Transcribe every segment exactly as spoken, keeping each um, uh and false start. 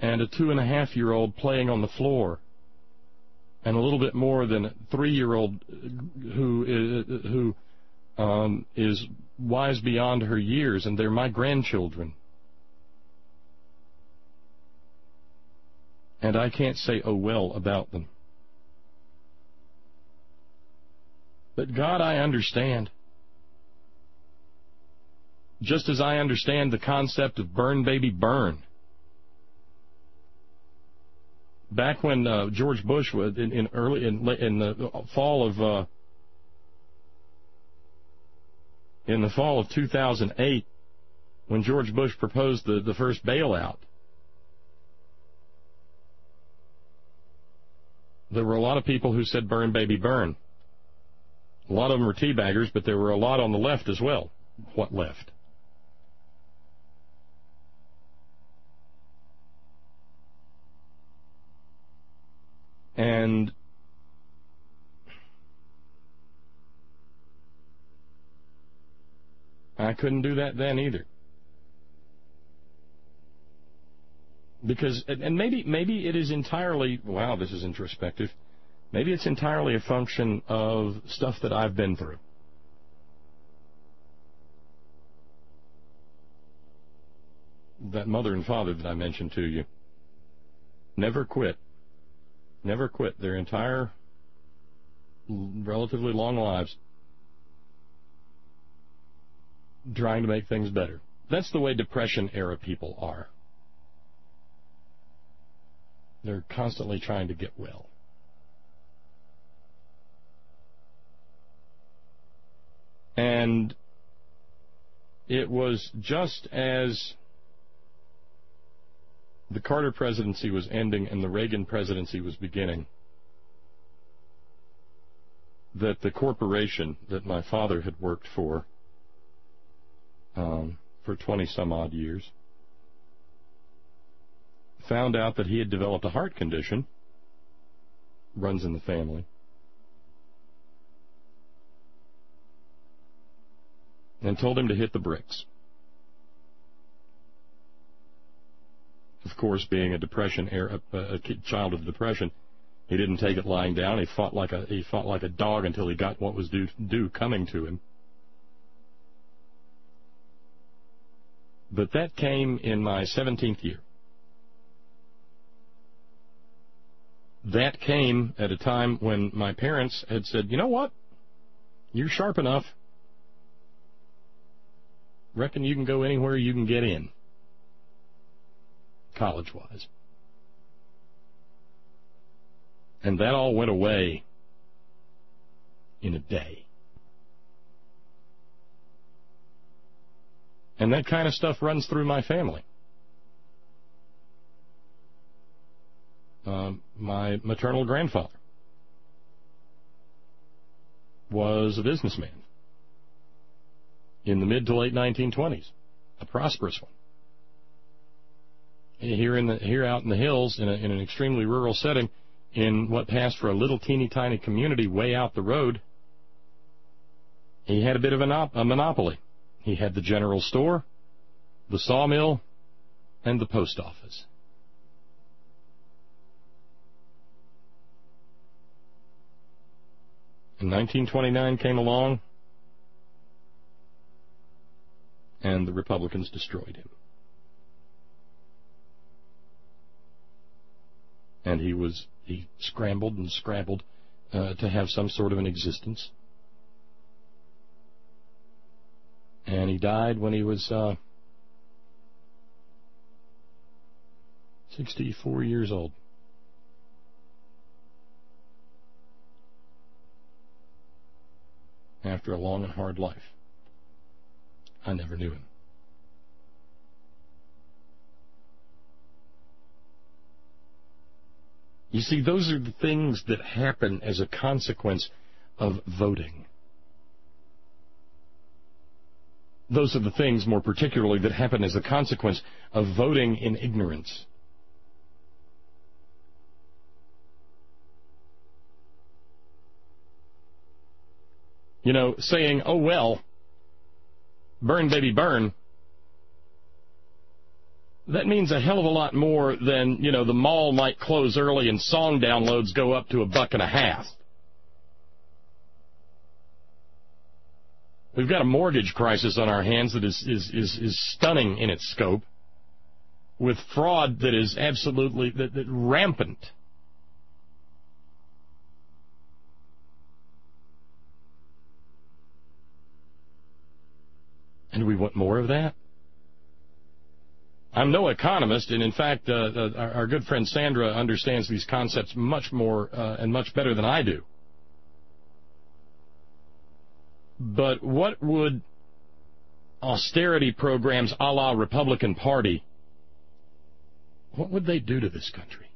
and a two-and-a-half-year-old playing on the floor, and a little bit more than a three-year-old who is, who um, is wise beyond her years, and they're my grandchildren. And I can't say oh well about them. But God, I understand. Just as I understand the concept of burn, baby, burn. Back when uh, George Bush was in, in early in, in the fall of uh, in the fall of two thousand eight, when George Bush proposed the, the first bailout, there were a lot of people who said burn, baby, burn. A lot of them were teabaggers, but there were a lot on the left as well. What left? And I couldn't do that then either. Because, and maybe maybe it is entirely, wow, this is introspective, maybe it's entirely a function of stuff that I've been through. That mother and father that I mentioned to you never quit. Never quit their entire relatively long lives trying to make things better. That's the way Depression-era people are. They're constantly trying to get well. And it was just as the Carter presidency was ending and the Reagan presidency was beginning that the corporation that my father had worked for um, for twenty-some-odd years found out that he had developed a heart condition, runs in the family, and told him to hit the bricks. Of course, being a depression era, a child of depression, he didn't take it lying down. He fought like a he fought like a dog until he got what was due, due coming to him. But that came in my seventeenth year. That came at a time when my parents had said, you know what? You're sharp enough. Reckon you can go anywhere you can get in, college-wise. And that all went away in a day. And that kind of stuff runs through my family. Uh, my maternal grandfather was a businessman in the mid to late nineteen twenties, a prosperous one. Here in the here out in the hills, in, a, in an extremely rural setting, in what passed for a little teeny tiny community way out the road, he had a bit of a, a monopoly. He had the general store, the sawmill, and the post office. And nineteen twenty-nine came along, and the Republicans destroyed him. And he was he scrambled and scrabbled uh, to have some sort of an existence. And he died when he was uh, sixty-four years old. After a long and hard life. I never knew him. You see, those are the things that happen as a consequence of voting. Those are the things, more particularly, that happen as a consequence of voting in ignorance. You know, saying, oh, well, burn, baby, burn, that means a hell of a lot more than, you know, the mall might close early and song downloads go up to a buck and a half. We've got a mortgage crisis on our hands that is, is, is, is stunning in its scope, with fraud that is absolutely that, that rampant. And we want more of that? I'm no economist, and in fact, uh, uh, our, our good friend Sandra understands these concepts much more uh, and much better than I do. But what would austerity programs a la Republican Party, what would they do to this country?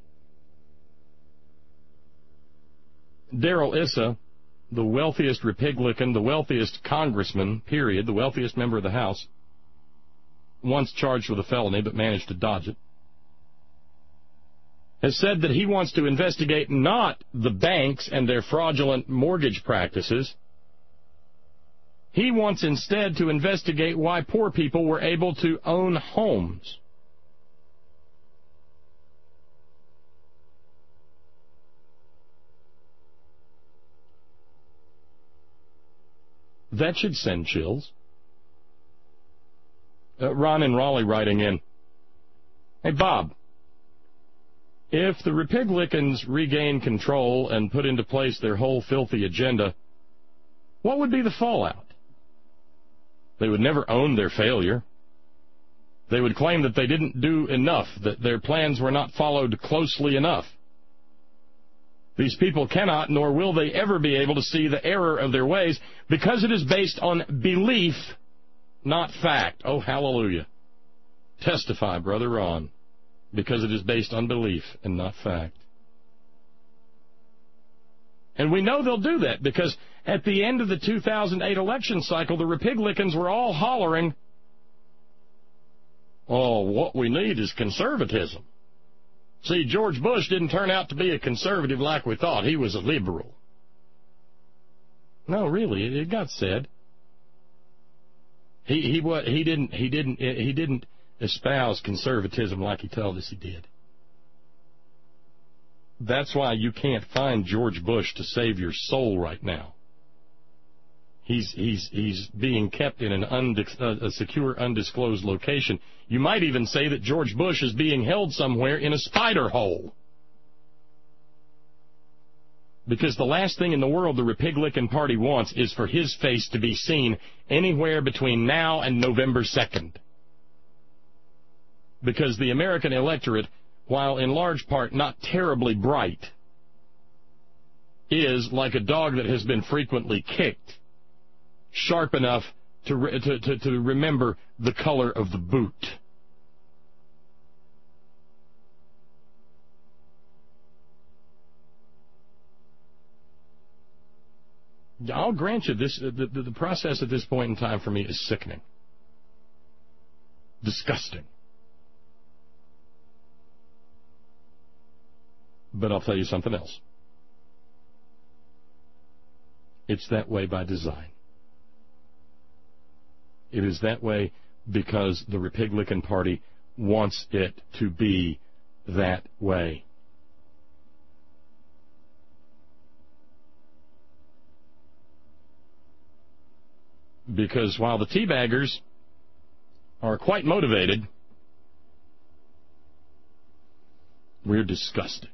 Darrell Issa, the wealthiest Republican, the wealthiest congressman, period, the wealthiest member of the House, once charged with a felony but managed to dodge it, has said that he wants to investigate not the banks and their fraudulent mortgage practices. He wants instead to investigate why poor people were able to own homes. That should send chills. Uh, Ron in Raleigh writing in, "Hey, Bob, if the Republicans regain control and put into place their whole filthy agenda, what would be the fallout? They would never own their failure. They would claim that they didn't do enough, that their plans were not followed closely enough. These people cannot, nor will they ever be able to see the error of their ways, because it is based on belief, not fact." Oh, hallelujah. Testify, Brother Ron. Because it is based on belief and not fact. And we know they'll do that, because at the end of the two thousand eight election cycle, the Republicans were all hollering, "Oh, what we need is conservatism. See, George Bush didn't turn out to be a conservative like we thought. He was a liberal." No, really, it got said. He he what he didn't he didn't he didn't espouse conservatism like he told us he did. That's why you can't find George Bush to save your soul right now. He's he's he's being kept in an undis, uh, a secure, undisclosed location. You might even say that George Bush is being held somewhere in a spider hole. Because the last thing in the world the Republican Party wants is for his face to be seen anywhere between now and November second. Because the American electorate, while in large part not terribly bright, is, like a dog that has been frequently kicked, sharp enough to, re- to, to, to remember the color of the boot. I'll grant you, this the, the, the process at this point in time for me is sickening. Disgusting. But I'll tell you something else. It's that way by design. It is that way because the Republican Party wants it to be that way. Because while the teabaggers are quite motivated, we're disgusted.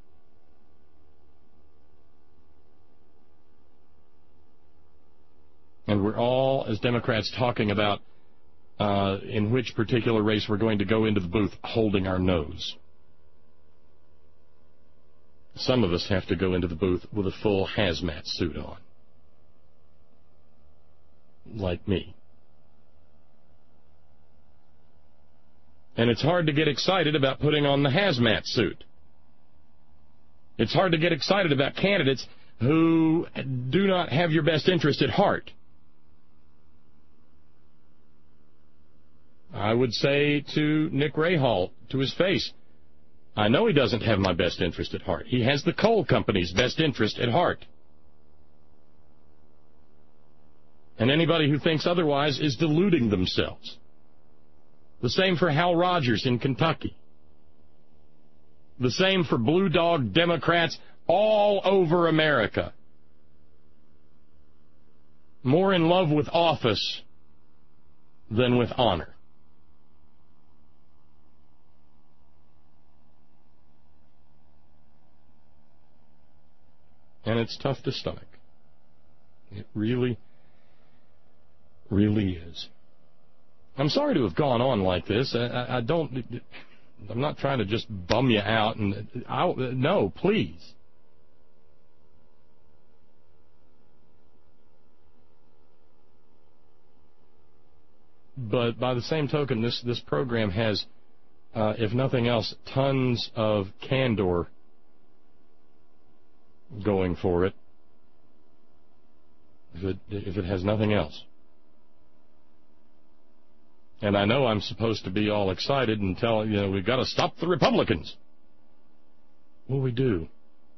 And we're all, as Democrats, talking about uh, in which particular race we're going to go into the booth holding our nose. Some of us have to go into the booth with a full hazmat suit on. Like me. And it's hard to get excited about putting on the hazmat suit. It's hard to get excited about candidates who do not have your best interest at heart. I would say to Nick Rahal, to his face, I know he doesn't have my best interest at heart. He has the coal company's best interest at heart. And anybody who thinks otherwise is deluding themselves. The same for Hal Rogers in Kentucky. The same for Blue Dog Democrats all over America. More in love with office than with honor. And it's tough to stomach. It really, really is. I'm sorry to have gone on like this. I, I, I don't. I'm not trying to just bum you out. And I, no, please. But by the same token, this this program has, uh, if nothing else, tons of candor going for it. If it if it has nothing else. And I know I'm supposed to be all excited and tell, you know, we've got to stop the Republicans. Well, we do.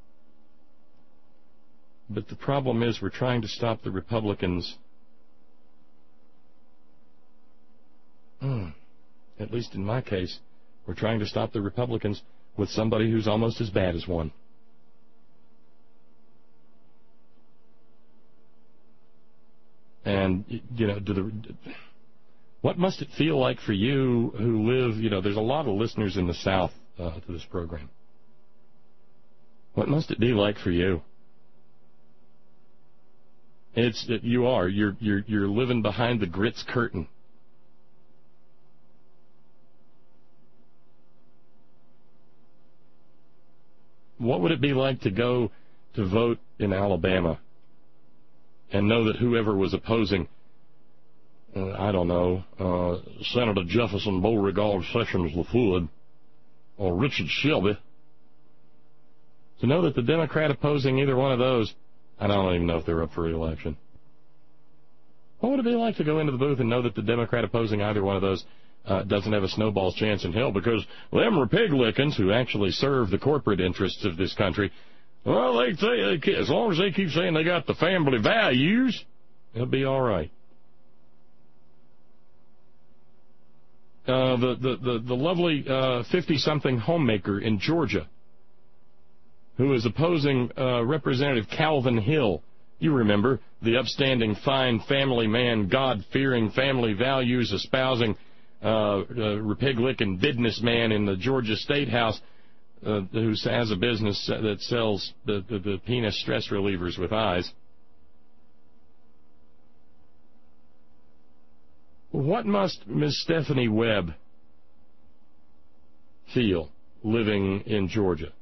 But the problem is we're trying to stop the Republicans, hmm, at least in my case, we're trying to stop the Republicans with somebody who's almost as bad as one. And, you know, do the... What must it feel like for you who live, you know, there's a lot of listeners in the South uh, to this program. What must it be like for you? It's that you are. You're, you're, you're living behind the grits curtain. What would it be like to go to vote in Alabama and know that whoever was opposing, Uh, I don't know, uh, Senator Jefferson Beauregard Sessions LaFood or Richard Shelby, to know that the Democrat opposing either one of those, I don't even know if they're up for re-election. What would it be like to go into the booth and know that the Democrat opposing either one of those uh, doesn't have a snowball's chance in hell because them Republicans who actually serve the corporate interests of this country, well, they say they, as long as they keep saying they got the family values, it'll be all right. Uh, the, the, the, the lovely uh, fifty-something homemaker in Georgia who is opposing uh, Representative Calvin Hill. You remember, the upstanding, fine family man, God-fearing, family values espousing uh, uh, Republican businessman in the Georgia State House uh, who has a business that sells the, the, the penis stress relievers with eyes. What must Miss Stephanie Webb feel living in Georgia,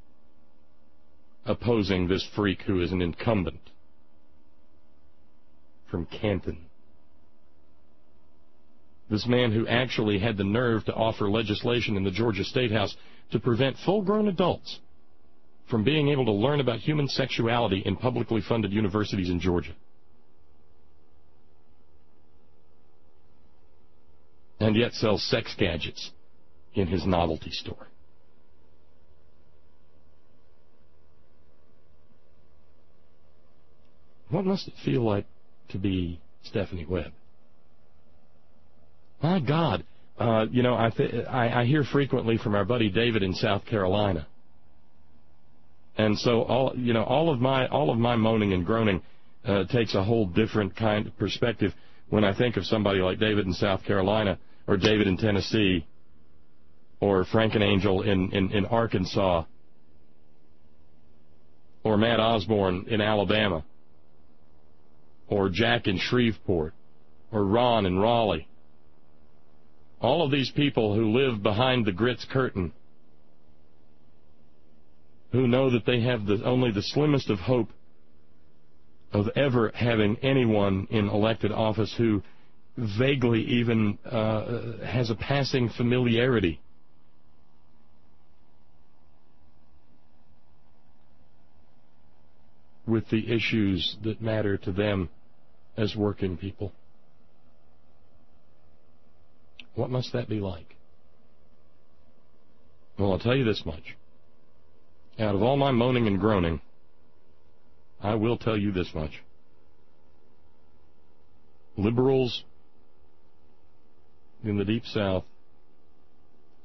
opposing this freak who is an incumbent from Canton? This man who actually had the nerve to offer legislation in the Georgia State House to prevent full-grown adults from being able to learn about human sexuality in publicly funded universities in Georgia. And yet sells sex gadgets in his novelty store. What must it feel like to be Stephanie Webb? My God, uh, you know, I, th- I I hear frequently from our buddy David in South Carolina, and so all you know, all of my all of my moaning and groaning uh, takes a whole different kind of perspective when I think of somebody like David in South Carolina, or David in Tennessee, or Frank and Angel in, in, in Arkansas, or Matt Osborne in Alabama, or Jack in Shreveport, or Ron in Raleigh. All of these people who live behind the grits curtain, who know that they have the, only the slimmest of hope of ever having anyone in elected office who vaguely even uh, has a passing familiarity with the issues that matter to them as working people. What must that be like? Well, I'll tell you this much. Out of all my moaning and groaning, I will tell you this much. Liberals in the Deep South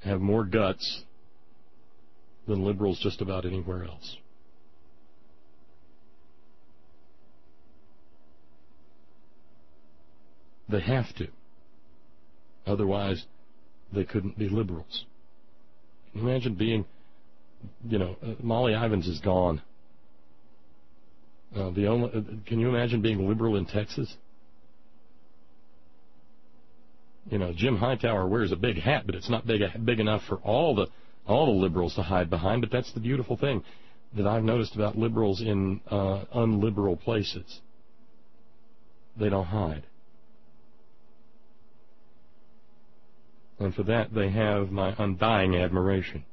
have more guts than liberals just about anywhere else. They have to. Otherwise, they couldn't be liberals. Can you imagine being, you know, uh, Molly Ivins is gone. Uh, the only, uh, can you imagine being liberal in Texas? You know, Jim Hightower wears a big hat, but it's not big big enough for all the all the liberals to hide behind. But that's the beautiful thing that I've noticed about liberals in uh, unliberal places. They don't hide. And for that, they have my undying admiration.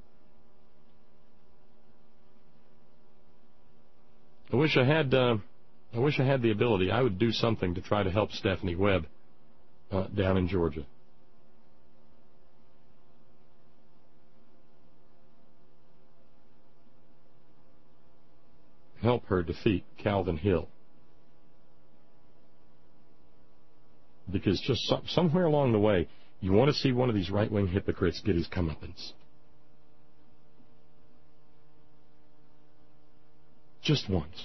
I wish I had. Uh, I wish I had the ability. I would do something to try to help Stephanie Webb uh, down in Georgia. Help her defeat Calvin Hill. Because just so, somewhere along the way, you want to see one of these right-wing hypocrites get his comeuppance. Just once.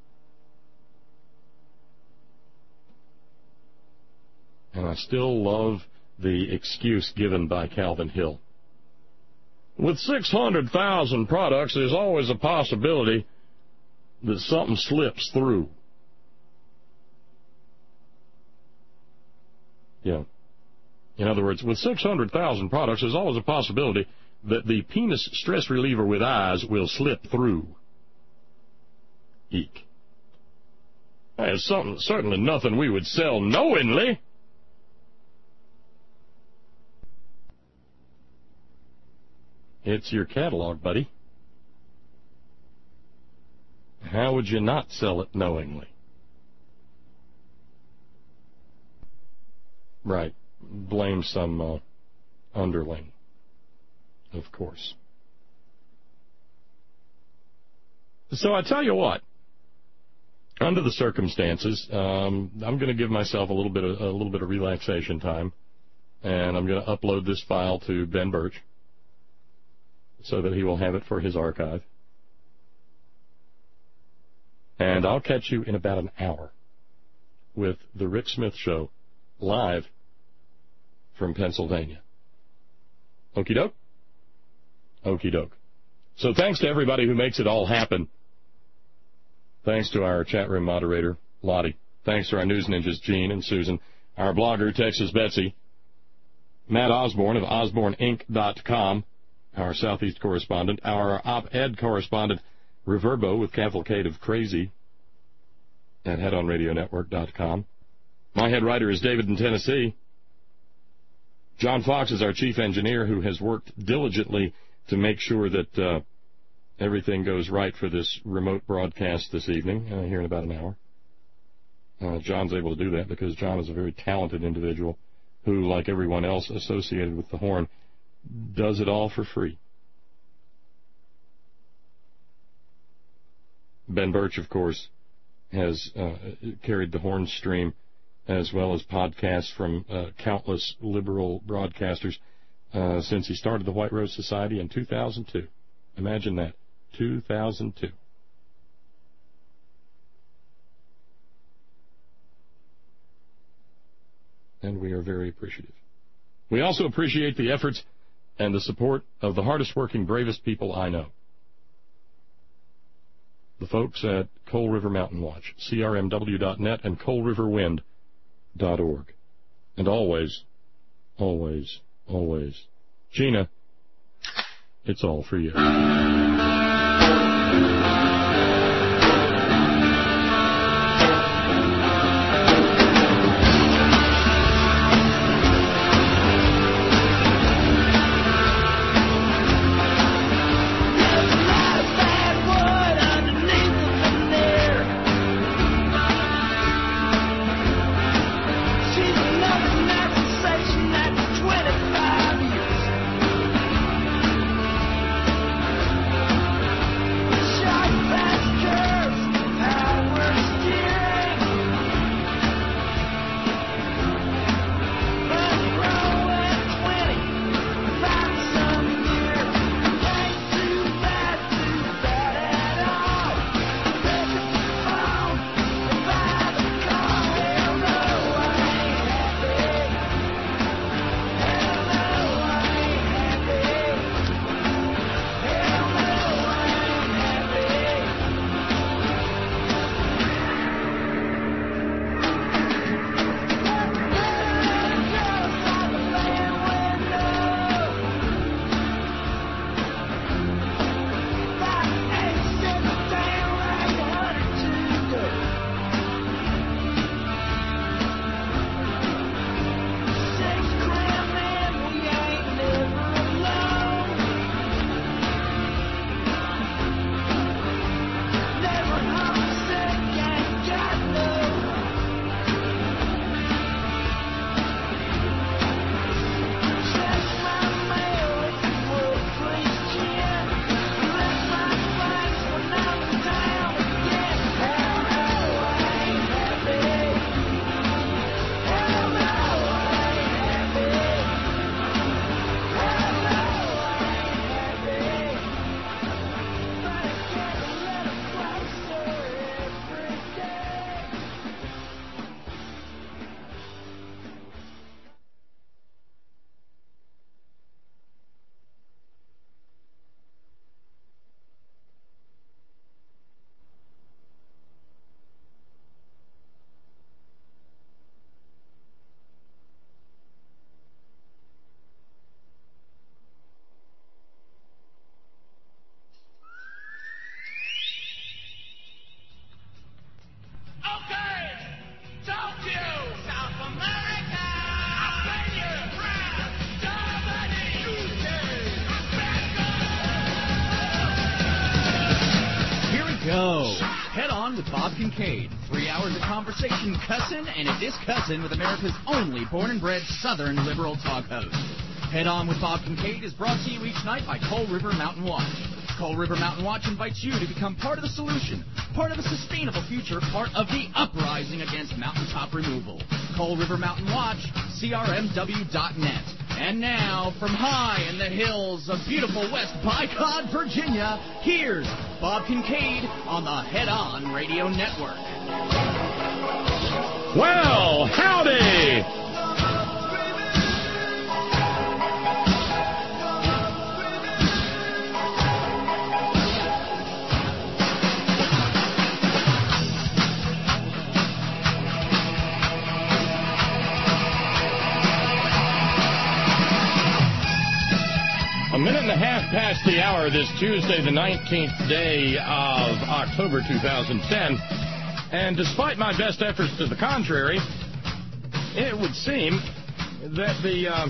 And I still love the excuse given by Calvin Hill. With six hundred thousand products, there's always a possibility that something slips through. Yeah. In other words, with six hundred thousand products, there's always a possibility that the penis stress reliever with eyes will slip through. Eek. There's something, certainly nothing we would sell knowingly. It's your catalog, buddy. How would you not sell it knowingly? Right. Blame some uh, underling, of course. So I tell you what, under the circumstances, um, I'm going to give myself a little bit of, a little bit of relaxation time, and I'm going to upload this file to Ben Birch so that he will have it for his archive. And I'll catch you in about an hour with the Rick Smith Show live from Pennsylvania. Okie doke? Okie doke. So thanks to everybody who makes it all happen. Thanks to our chat room moderator, Lottie. Thanks to our news ninjas, Gene and Susan. Our blogger, Texas Betsy. Matt Osborne of Osborne Inc dot com. Our Southeast correspondent. Our op-ed correspondent, Reverbo with Cavalcade of Crazy at head on radio network dot com. My head writer is David in Tennessee. John Fox is our chief engineer who has worked diligently to make sure that uh, everything goes right for this remote broadcast this evening, uh, here in about an hour. Uh, John's able to do that because John is a very talented individual who, like everyone else associated with the Horn, does it all for free. Ben Birch, of course, has uh, carried the Horn stream as well as podcasts from uh, countless liberal broadcasters uh, since he started the White Rose Society in two thousand two. Imagine that, two thousand two. And we are very appreciative. We also appreciate the efforts and the support of the hardest working, bravest people I know. The folks at Coal River Mountain Watch, C R M W dot net, and coal river wind dot org. And always, always, always, Gina, it's all for you. go. Head on with Bob Kincaid. Three hours of conversation, cussin' and a discussin' with America's only born and bred Southern liberal talk host. Head on with Bob Kincaid is brought to you each night by Coal River Mountain Watch. Coal River Mountain Watch invites you to become part of the solution, part of a sustainable future, part of the uprising against mountaintop removal. Coal River Mountain Watch, C R M W dot net. And now, from high in the hills of beautiful West Bicod, Virginia, here's Bob Kincaid on the Head On Radio Network. Well, howdy! A minute and a half past the hour this Tuesday, the nineteenth day of October two thousand ten. And despite my best efforts to the contrary, it would seem that the uh,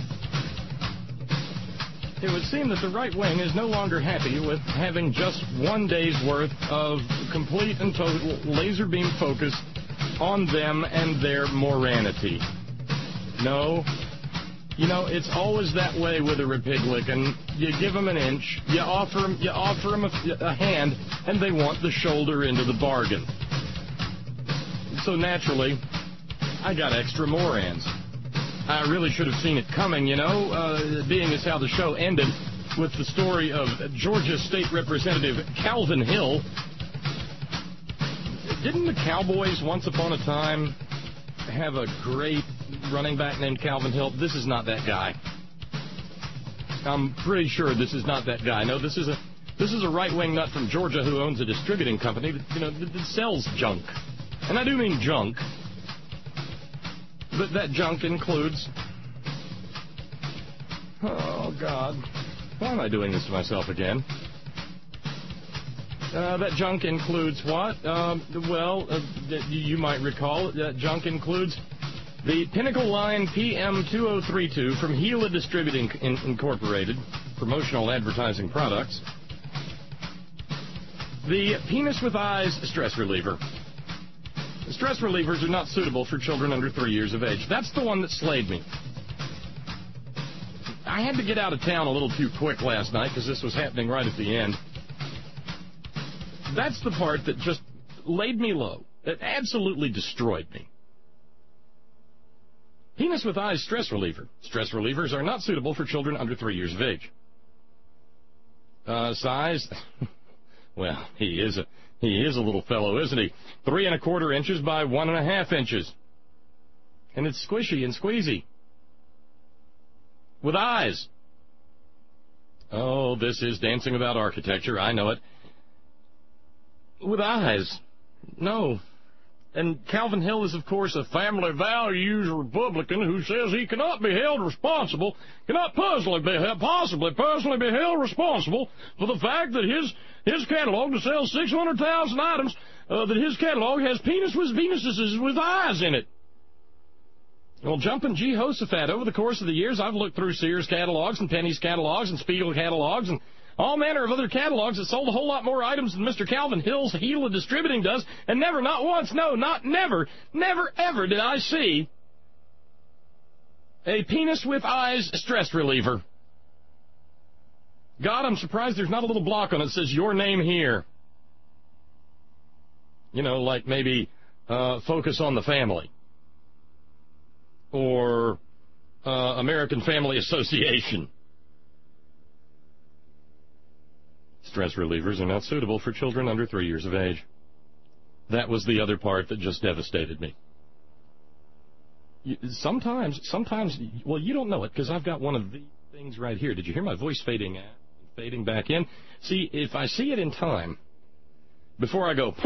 it would seem that the right wing is no longer happy with having just one day's worth of complete and total laser beam focus on them and their morality. No. You know, it's always that way with a Republican. You give them an inch, you offer them, you offer them a, a hand, and they want the shoulder into the bargain. So naturally, I got extra morans. I really should have seen it coming, you know, uh, being as how the show ended with the story of Georgia State Representative Calvin Hill. Didn't the Cowboys once upon a time have a great running back named Calvin Hill? This is not that guy. I'm pretty sure this is not that guy. No, this is a this is a right-wing nut from Georgia who owns a distributing company that, you know, that, that sells junk. And I do mean junk. But that junk includes... Oh, God. Why am I doing this to myself again? Uh, that junk includes what? Uh, well, uh, you might recall that junk includes the Pinnacle Line P M two oh three two from Gila Distributing Incorporated, promotional advertising products. The Penis with Eyes stress reliever. The stress relievers are not suitable for children under three years of age. That's the one that slayed me. I had to get out of town a little too quick last night because this was happening right at the end. That's the part that just laid me low. It absolutely destroyed me. Penis with Eyes stress reliever. Stress relievers are not suitable for children under three years of age. Uh, size? Well, he is a he is a little fellow, isn't he? Three and a quarter inches by one and a half inches. And it's squishy and squeezy. With eyes. Oh, this is dancing about architecture. I know it. With eyes. No. And Calvin Hill is, of course, a family values Republican who says he cannot be held responsible, cannot personally be, possibly personally be held responsible for the fact that his his catalog to sell six hundred thousand items, uh, that his catalog has penis with Venuses with eyes in it. Well, jumping Jehoshaphat, over the course of the years, I've looked through Sears catalogs and Penny's catalogs and Spiegel catalogs and all manner of other catalogs that sold a whole lot more items than Mister Calvin Hill's Gila Distributing does, and never, not once, no, not never, never, ever did I see a penis with eyes stress reliever. God, I'm surprised there's not a little block on it that says your name here. You know, like maybe uh, focus on the family. Or uh, American Family Association. Stress relievers are not suitable for children under three years of age. That was the other part that just devastated me. You, sometimes, sometimes, well, you don't know it because I've got one of the things right here. Did you hear my voice fading out, fading back in? See, if I see it in time, before I go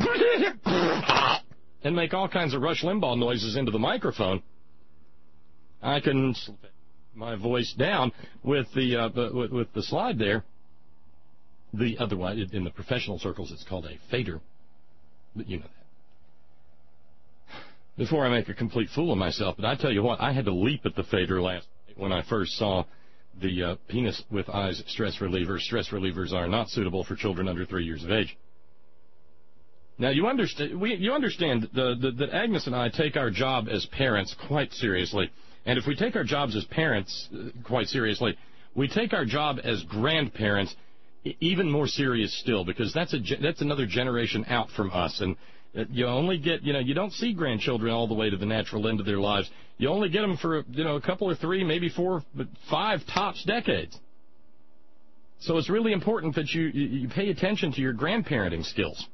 and make all kinds of Rush Limbaugh noises into the microphone, I can slow my voice down with the uh, with, with the slide there. The otherwise, in the professional circles, it's called a fader. But you know that. Before I make a complete fool of myself, but I tell you what, I had to leap at the fader last night when I first saw the uh, penis with eyes stress reliever. Stress relievers are not suitable for children under three years of age. Now, you understand, we, you understand the, the, that Agnes and I take our job as parents quite seriously. And if we take our jobs as parents uh, quite seriously, we take our job as grandparents even more serious still, because that's a that's another generation out from us. And uh, you only get, you know, you don't see grandchildren all the way to the natural end of their lives. You only get them for, you know, a couple or three, maybe four, five tops decades. So it's really important that you, you pay attention to your grandparenting skills.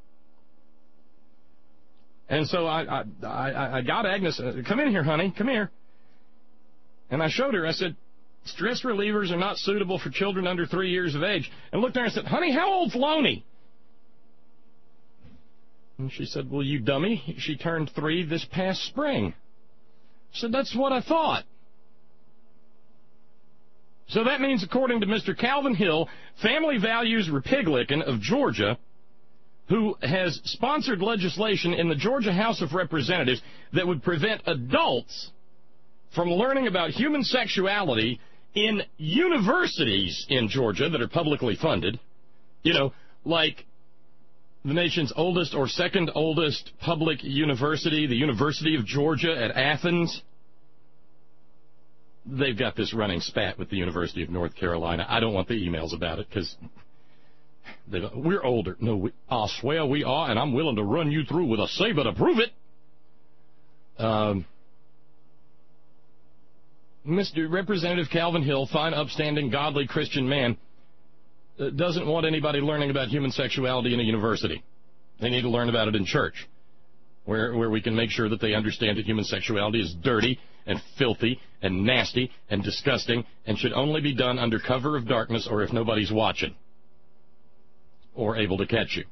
And so I, I, I, I got Agnes, uh, come in here, honey, come here. And I showed her, I said, stress relievers are not suitable for children under three years of age. And looked at her and said, honey, how old's Lonnie? And she said, well, you dummy, she turned three this past spring. I said, that's what I thought. So that means, according to Mister Calvin Hill, Family Values Repiglican of Georgia, who has sponsored legislation in the Georgia House of Representatives that would prevent adults from learning about human sexuality in universities in Georgia that are publicly funded, you know, like the nation's oldest or second oldest public university, the University of Georgia at Athens. They've got this running spat with the University of North Carolina. I don't want the emails about it because we're older. No, we, I swear we are, and I'm willing to run you through with a saber to prove it. Um, Mister Representative Calvin Hill, fine, upstanding, godly Christian man, uh, doesn't want anybody learning about human sexuality in a university. They need to learn about it in church, where where we can make sure that they understand that human sexuality is dirty and filthy and nasty and disgusting and should only be done under cover of darkness or if nobody's watching or able to catch you.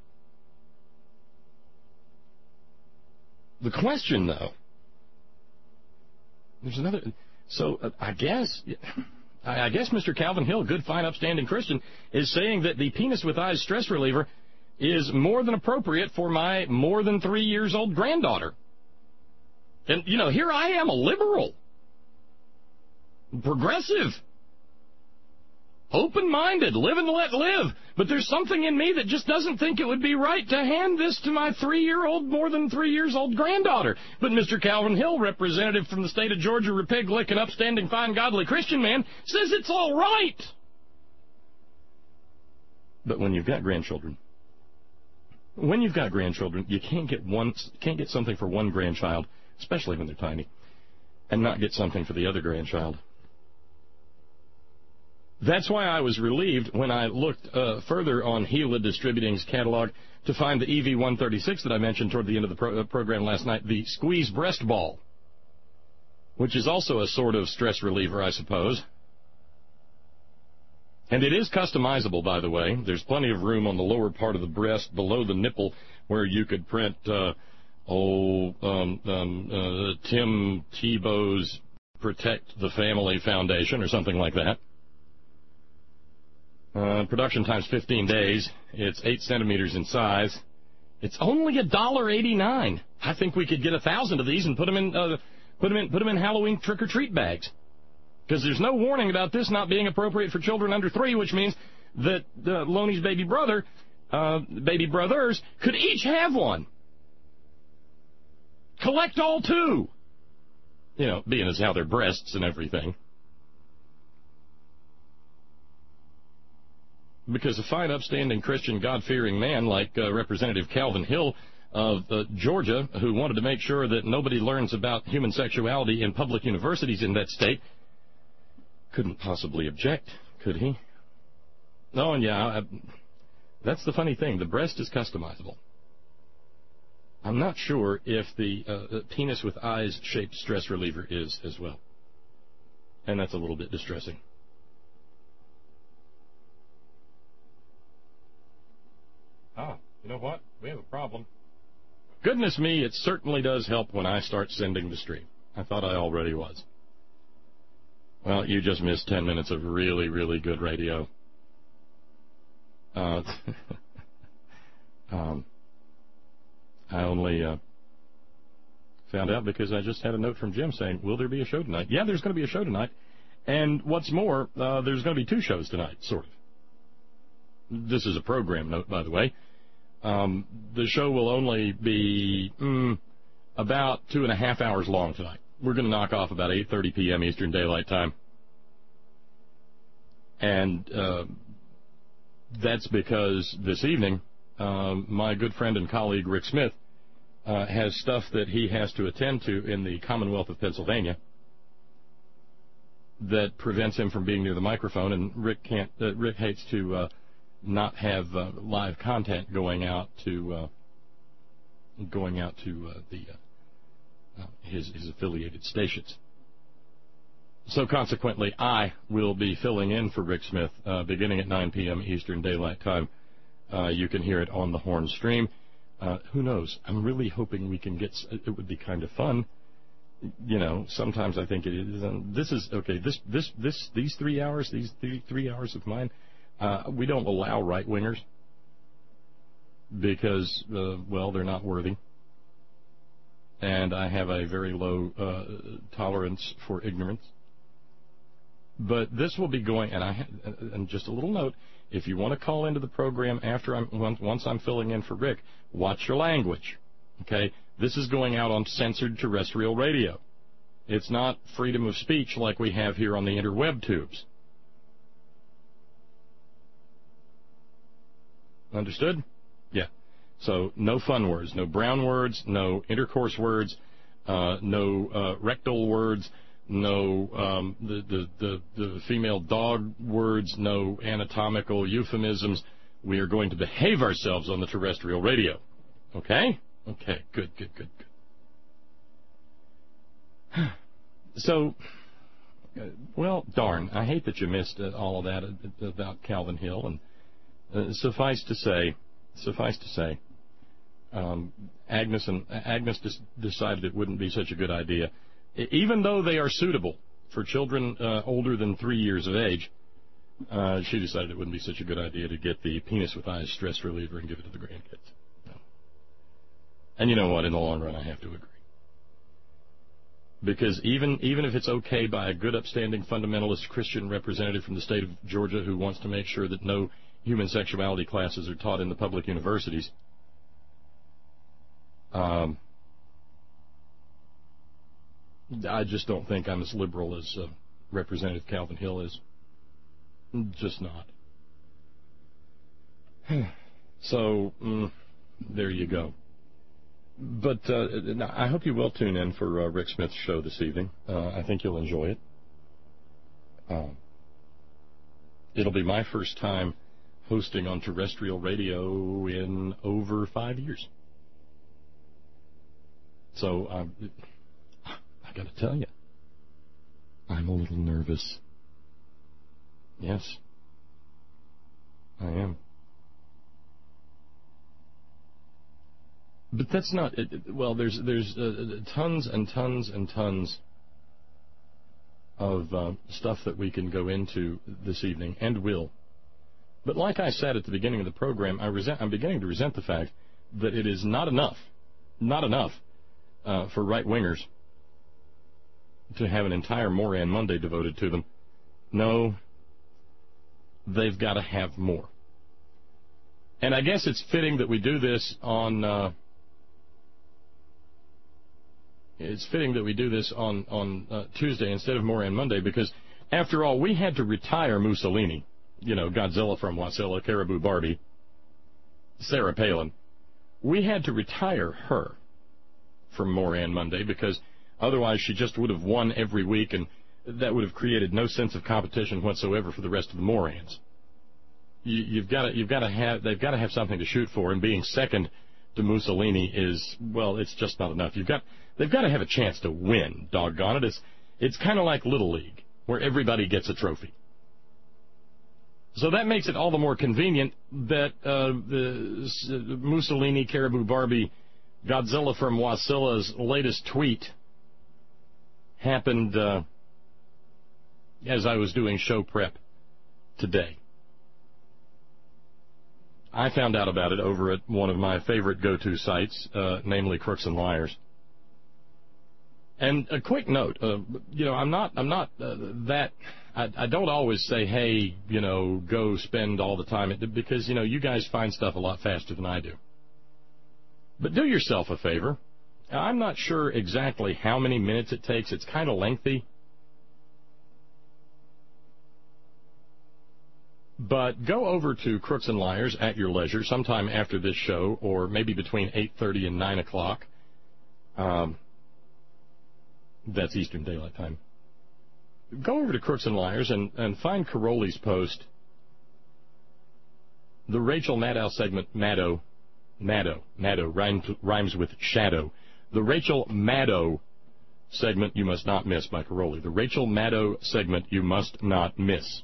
The question, though, there's another... So uh, I guess, I guess Mister Calvin Hill, good, fine, upstanding Christian, is saying that the penis with eyes stress reliever is more than appropriate for my more than three years old granddaughter. And, you know, here I am, a liberal, progressive, open-minded, live and let live. But there's something in me that just doesn't think it would be right to hand this to my three-year-old, more than three years old granddaughter. But Mister Calvin Hill, representative from the state of Georgia, Repiglic, an upstanding, fine, godly Christian man, says it's all right. But when you've got grandchildren, when you've got grandchildren, you can't get one, can't get something for one grandchild, especially when they're tiny, and not get something for the other grandchild. That's why I was relieved when I looked uh, further on Gila Distributing's catalog to find the E V one thirty-six that I mentioned toward the end of the pro- uh, program last night, the Squeeze Breast Ball, which is also a sort of stress reliever, I suppose. And it is customizable, by the way. There's plenty of room on the lower part of the breast below the nipple where you could print, uh, oh, um, um, uh, Tim Tebow's Protect the Family Foundation or something like that. Uh, production time's fifteen days. It's eight centimeters in size. It's only a dollar eighty-nine. I think we could get a thousand of these and put them in, uh, put them in, put them in Halloween trick-or-treat bags. Because there's no warning about this not being appropriate for children under three, which means that uh, Lonnie's baby brother, uh, baby brothers, could each have one. Collect all two. You know, being as how their breasts and everything. Because a fine, upstanding Christian, God-fearing man like uh, Representative Calvin Hill of uh, Georgia, who wanted to make sure that nobody learns about human sexuality in public universities in that state, couldn't possibly object, could he? Oh, and yeah, I, that's the funny thing. The breast is customizable. I'm not sure if the uh, penis with eyes shaped stress reliever is as well. And that's a little bit distressing. Ah, you know what? We have a problem. Goodness me, it certainly does help when I start sending the stream. I thought I already was. Well, you just missed ten minutes of really, really good radio. Uh, um, I only uh, found out because I just had a note from Jim saying, will there be a show tonight? Yeah, there's going to be a show tonight. And what's more, uh, there's going to be two shows tonight, sort of. This is a program note, by the way. Um, the show will only be mm, about two and a half hours long tonight. We're going to knock off about eight thirty p.m. Eastern Daylight Time. And uh, that's because this evening, um, my good friend and colleague Rick Smith uh, has stuff that he has to attend to in the Commonwealth of Pennsylvania that prevents him from being near the microphone, and Rick can't. Uh, Rick hates to uh, not have uh, live content going out to uh, going out to uh, the uh, uh, his his affiliated stations. So consequently, I will be filling in for Rick Smith uh, beginning at nine p.m. Eastern Daylight Time. Uh, you can hear it on the Horn stream. Uh, who knows? I'm really hoping we can get. It would be kind of fun. You know, sometimes I think it is. Um, this is okay. This this this these three hours, these three, three hours of mine, uh, we don't allow right wingers because, uh, well, they're not worthy, and I have a very low uh, tolerance for ignorance. But this will be going, and I and just a little note: if you want to call into the program after I'm once I'm filling in for Rick, watch your language. Okay, this is going out on censored terrestrial radio. It's not freedom of speech like we have here on the interweb tubes. Understood? Yeah. So no fun words, no brown words, no intercourse words, uh, no uh, rectal words. No um, the, the, the, the female dog words, no anatomical euphemisms. We are going to behave ourselves on the terrestrial radio. Okay? Okay, good, good, good, good. So, uh, well, darn, I hate that you missed uh, all of that uh, about Calvin Hill. And uh, suffice to say, suffice to say, um, Agnes and Agnes des- decided it wouldn't be such a good idea. Even though they are suitable for children uh, older than three years of age, uh, she decided it wouldn't be such a good idea to get the penis with eyes stress reliever and give it to the grandkids. No. And you know what? In the long run, I have to agree. Because even even if it's okay by a good, upstanding, fundamentalist Christian representative from the state of Georgia who wants to make sure that no human sexuality classes are taught in the public universities, um, I just don't think I'm as liberal as uh, Representative Calvin Hill is. Just not. So, mm, there you go. But uh, I hope you will tune in for uh, Rick Smith's show this evening. Uh, I think you'll enjoy it. Um, it'll be my first time hosting on terrestrial radio in over five years. So, um, I got to tell you, I'm a little nervous. Yes, I am. But that's not it. Well, there's there's uh, tons and tons and tons of uh, stuff that we can go into this evening, and will. But like I said at the beginning of the program, I resent, I'm beginning to resent the fact that it is not enough, not enough uh, for right-wingers to have an entire Moran Monday devoted to them. No, they've got to have more. And I guess it's fitting that we do this on... Uh, It's fitting that we do this on, on uh, Tuesday instead of Moran Monday, because, after all, we had to retire Mussolini, you know, Godzilla from Wasilla, Caribou Barbie, Sarah Palin. We had to retire her from Moran Monday, because otherwise she just would have won every week, and that would have created no sense of competition whatsoever for the rest of the Morans. You, you've got to, you've got to have, they've got to have something to shoot for, and being second to Mussolini is, well, it's just not enough. You've got, they've got to have a chance to win, doggone it. It's, it's kind of like Little League, where everybody gets a trophy. So that makes it all the more convenient that uh, the uh, Mussolini, Caribou Barbie, Godzilla from Wasilla's latest tweet happened uh, as I was doing show prep today. I found out about it over at one of my favorite go-to sites, uh, namely Crooks and Liars. And a quick note, uh, you know, I'm not, I'm not uh, that, I, I don't always say, hey, you know, go spend all the time, because, you know, you guys find stuff a lot faster than I do. But do yourself a favor. I'm not sure exactly how many minutes it takes. It's kind of lengthy. But go over to Crooks and Liars at your leisure sometime after this show, or maybe between eight thirty and nine o'clock. Um, that's Eastern Daylight Time. Go over to Crooks and Liars and, and find Karolyi's post, the Rachel Maddow segment, Maddow, Maddow, Maddow, rhymes, rhymes with shadow. The Rachel Maddow segment you must not miss by Karolyi. The Rachel Maddow segment you must not miss.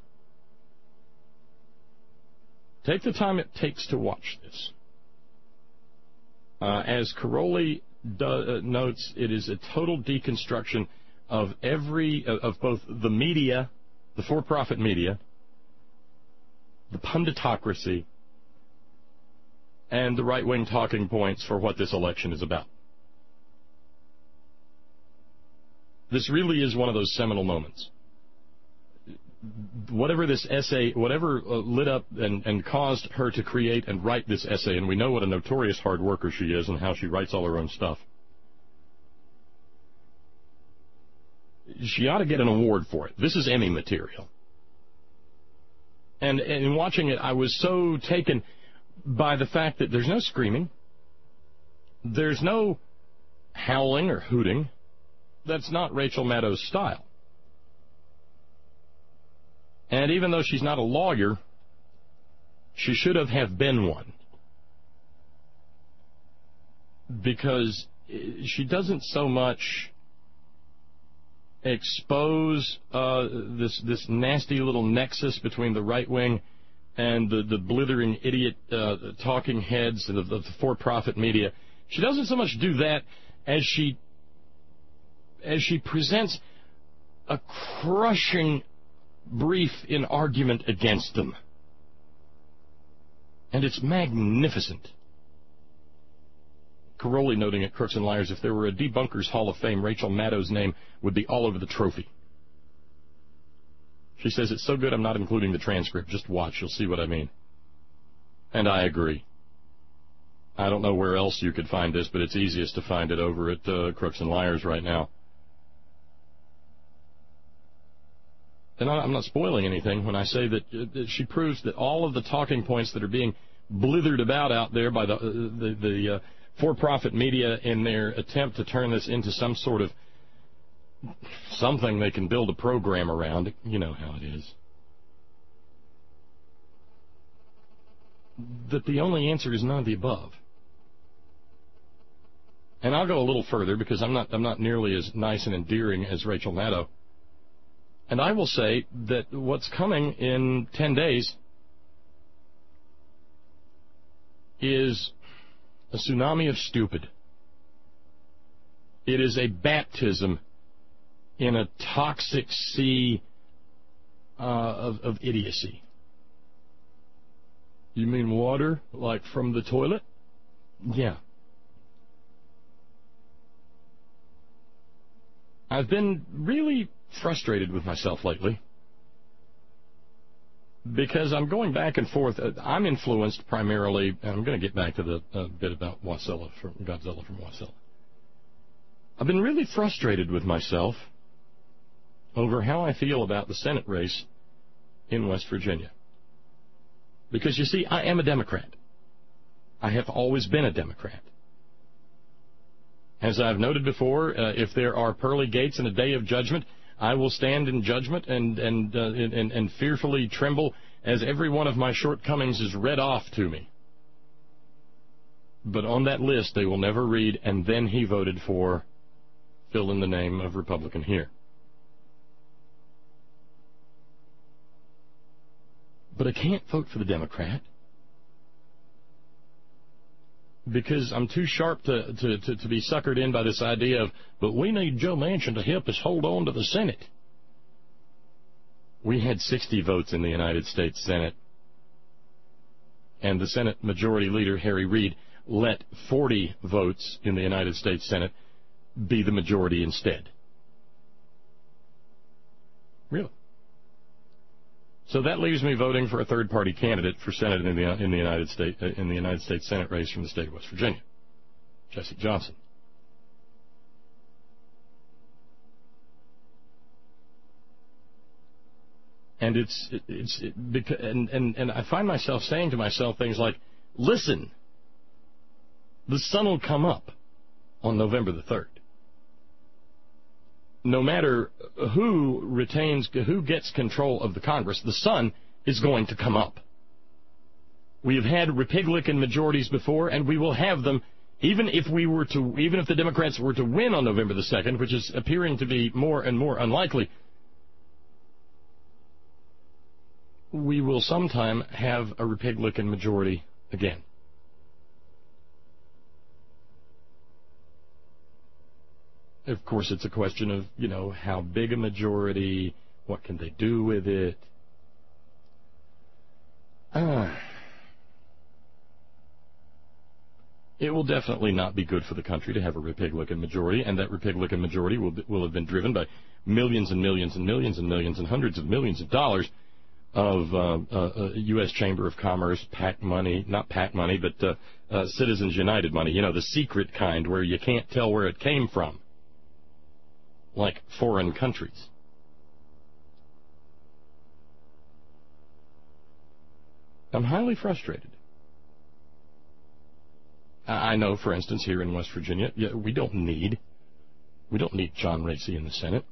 Take the time it takes to watch this. Uh, as Karolyi do, uh, notes, it is a total deconstruction of every, uh, of both the media, the for-profit media, the punditocracy, and the right-wing talking points for what this election is about. This really is one of those seminal moments. Whatever this essay, whatever uh, lit up and, and caused her to create and write this essay, and we know what a notorious hard worker she is and how she writes all her own stuff, she ought to get an award for it. This is Emmy material. And, and in watching it, I was so taken by the fact that there's no screaming, there's no howling or hooting. That's not Rachel Maddow's style. And even though she's not a lawyer, she should have, have been one. Because she doesn't so much expose uh, this this nasty little nexus between the right wing and the, the blithering idiot uh, talking heads of the, the for-profit media. She doesn't so much do that as she as she presents a crushing brief in argument against them. And it's magnificent. Karolyi noting at Crooks and Liars, if there were a Debunkers Hall of Fame, Rachel Maddow's name would be all over the trophy. She says, it's so good I'm not including the transcript. Just watch, you'll see what I mean. And I agree. I don't know where else you could find this, but it's easiest to find it over at uh, Crooks and Liars right now. And I'm not spoiling anything when I say that, uh, that she proves that all of the talking points that are being blithered about out there by the, uh, the, the uh, for-profit media in their attempt to turn this into some sort of something they can build a program around. You know how it is. That the only answer is none of the above. And I'll go a little further because I'm not I'm not nearly as nice and endearing as Rachel Maddow. And I will say that what's coming in ten days is a tsunami of stupid. It is a baptism in a toxic sea uh, of, of idiocy. You mean water, like from the toilet? Yeah. I've been really frustrated with myself lately because I'm going back and forth. I'm influenced primarily, and I'm going to get back to the uh, bit about Wasilla from Godzilla from Wasilla. I've been really frustrated with myself over how I feel about the Senate race in West Virginia. Because, you see, I am a Democrat. I have always been a Democrat. As I've noted before, uh, if there are pearly gates in a day of judgment, I will stand in judgment and and, uh, and and fearfully tremble as every one of my shortcomings is read off to me. But on that list, they will never read, and then he voted for, fill in the name of Republican here. But I can't vote for the Democrat because I'm too sharp to, to, to, to be suckered in by this idea of, but we need Joe Manchin to help us hold on to the Senate. We had sixty votes in the United States Senate, and the Senate Majority Leader, Harry Reid, let forty votes in the United States Senate be the majority instead. Really? So that leaves me voting for a third-party candidate for Senate in the in the United States in the United States Senate race from the state of West Virginia. Jesse Johnson. And it's it's it, because and, and and I find myself saying to myself things like, "Listen, the sun will come up on November the third. No matter who retains, who gets control of the Congress, the sun is going to come up. We have had Republican majorities before, and we will have them, even if we were to, even if the Democrats were to win on November the second, which is appearing to be more and more unlikely. We will sometime have a Republican majority again." Of course, it's a question of, you know, how big a majority, what can they do with it. Uh, it will definitely not be good for the country to have a Republican majority, and that Republican majority will be, will have been driven by millions and millions and millions and millions and hundreds of millions of dollars of uh, uh, U S Chamber of Commerce, PAC money, not PAC money, but uh, uh, Citizens United money, you know, the secret kind where you can't tell where it came from, like foreign countries. I'm highly frustrated. I know, for instance, here in West Virginia, yeah, we don't need, we don't need John Racy in the Senate.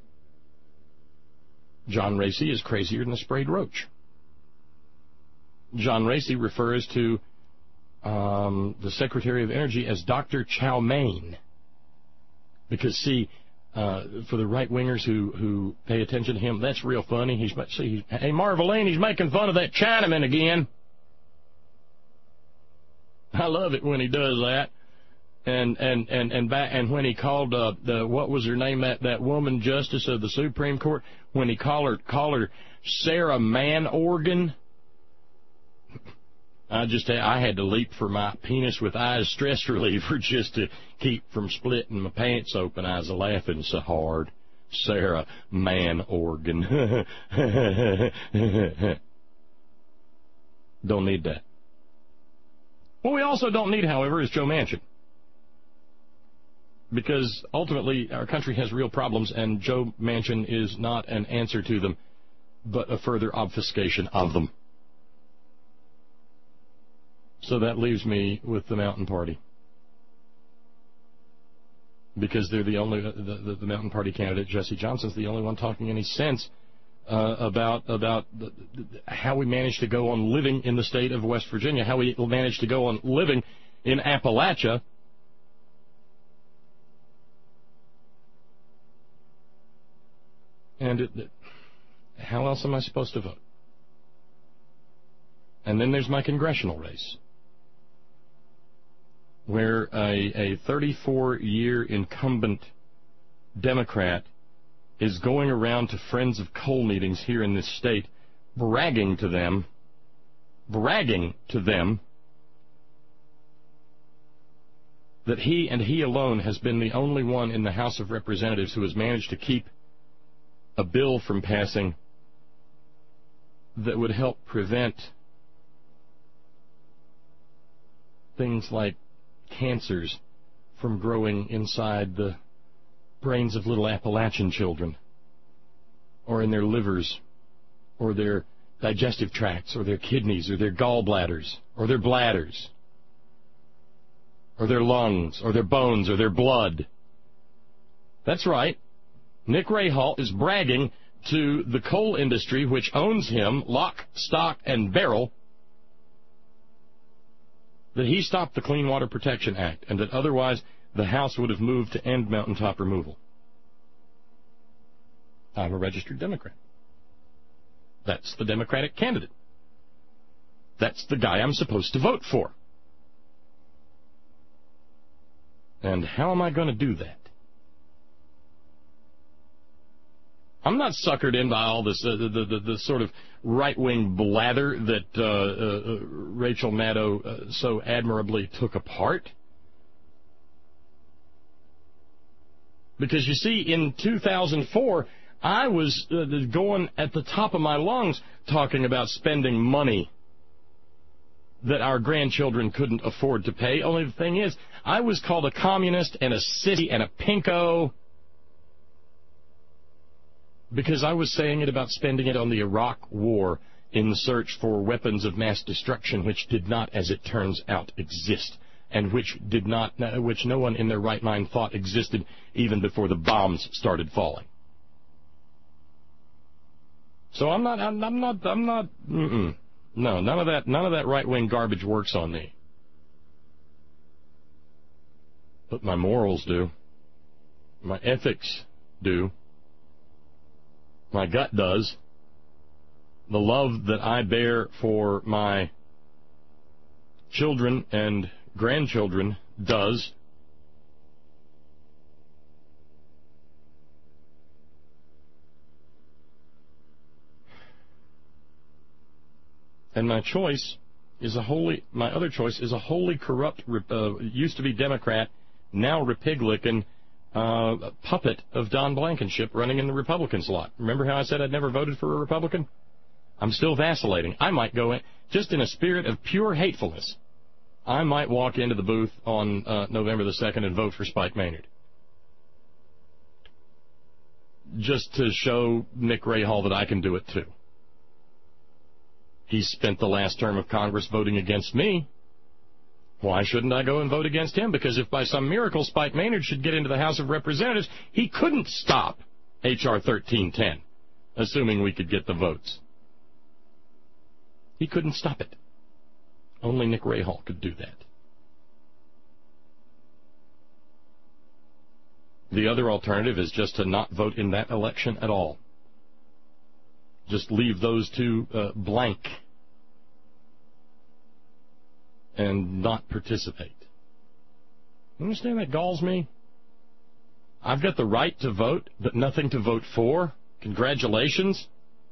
John Racy is crazier than a sprayed roach. John Racy refers to um, the Secretary of Energy as Doctor Chow Mein. Because, see, uh, for the right-wingers who, who pay attention to him, that's real funny. He's, see, hey, Marveline, he's making fun of that Chinaman again. I love it when he does that. And and and and back and when he called uh, the what was her name that that woman justice of the Supreme Court, when he called her called her Sarah Man Organ, I just I had to leap for my penis with eyes stress reliever just to keep from splitting my pants open. I was laughing so hard. Sarah Man Organ. Don't need that. What we also don't need, however, is Joe Manchin. Because ultimately our country has real problems, and Joe Manchin is not an answer to them, but a further obfuscation of them. So that leaves me with the Mountain Party. Because they're the only, the, the, the Mountain Party candidate, Jesse Johnson's the only one talking any sense uh, about about the, the, how we managed to go on living in the state of West Virginia, how we managed to go on living in Appalachia. And it, it, how else am I supposed to vote? And then there's my congressional race, where a thirty-four-year incumbent Democrat is going around to Friends of Coal meetings here in this state, bragging to them, bragging to them that he and he alone has been the only one in the House of Representatives who has managed to keep a bill from passing that would help prevent things like cancers from growing inside the brains of little Appalachian children, or in their livers, or their digestive tracts, or their kidneys, or their gallbladders, or their bladders, or their lungs, or their bones, or their blood. That's right. Nick Rahal is bragging to the coal industry, which owns him, lock, stock, and barrel, that he stopped the Clean Water Protection Act, and that otherwise the House would have moved to end mountaintop removal. I'm a registered Democrat. That's the Democratic candidate. That's the guy I'm supposed to vote for. And how am I going to do that? I'm not suckered in by all this, uh, the, the, the, the sort of right-wing blather that uh, uh, Rachel Maddow uh, so admirably took apart. Because, you see, in two thousand four, I was uh, going at the top of my lungs talking about spending money that our grandchildren couldn't afford to pay. Only the thing is, I was called a communist and a sissy and a pinko because I was saying it about spending it on the Iraq War in search for weapons of mass destruction, which did not, as it turns out, exist, and which did not, which no one in their right mind thought existed even before the bombs started falling. So I'm not, I'm, I'm not, I'm not, mm-mm. No, none of that, none of that right-wing garbage works on me. But my morals do. My ethics do. My gut does. The love that I bear for my children and grandchildren does. And my choice is a wholly, my other choice is a wholly corrupt, uh, used to be Democrat, now Republican uh, puppet of Don Blankenship running in the Republican slot. Remember how I said I'd never voted for a Republican? I'm still vacillating. I might go in, just in a spirit of pure hatefulness, I might walk into the booth on uh, November the second and vote for Spike Maynard. Just to show Nick Rahal that I can do it too. He spent the last term of Congress voting against me. Why shouldn't I go and vote against him? Because if by some miracle Spike Maynard should get into the House of Representatives, he couldn't stop H R thirteen ten, assuming we could get the votes. He couldn't stop it. Only Nick Rahal could do that. The other alternative is just to not vote in that election at all. Just leave those two uh, blank and not participate. You understand that galls me? I've got the right to vote, but nothing to vote for? Congratulations.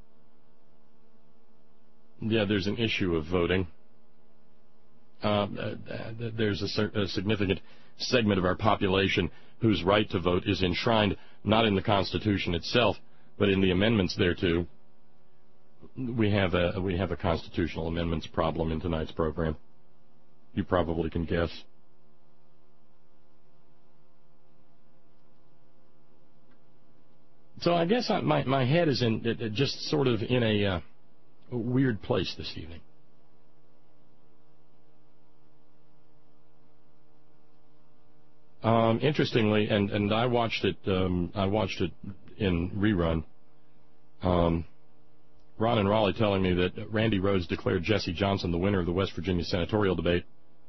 Yeah, there's an issue of voting. Uh, uh, there's a, a significant segment of our population whose right to vote is enshrined not in the Constitution itself, but in the amendments thereto. We have a we have a constitutional amendments problem in tonight's program. You probably can guess. So I guess I, my my head is in uh, just sort of in a, uh, a weird place this evening. Um, interestingly, and, and I watched it. Um, I watched it in rerun. Um, Ron and Raleigh telling me that Randy Rhodes declared Jesse Johnson the winner of the West Virginia senatorial debate.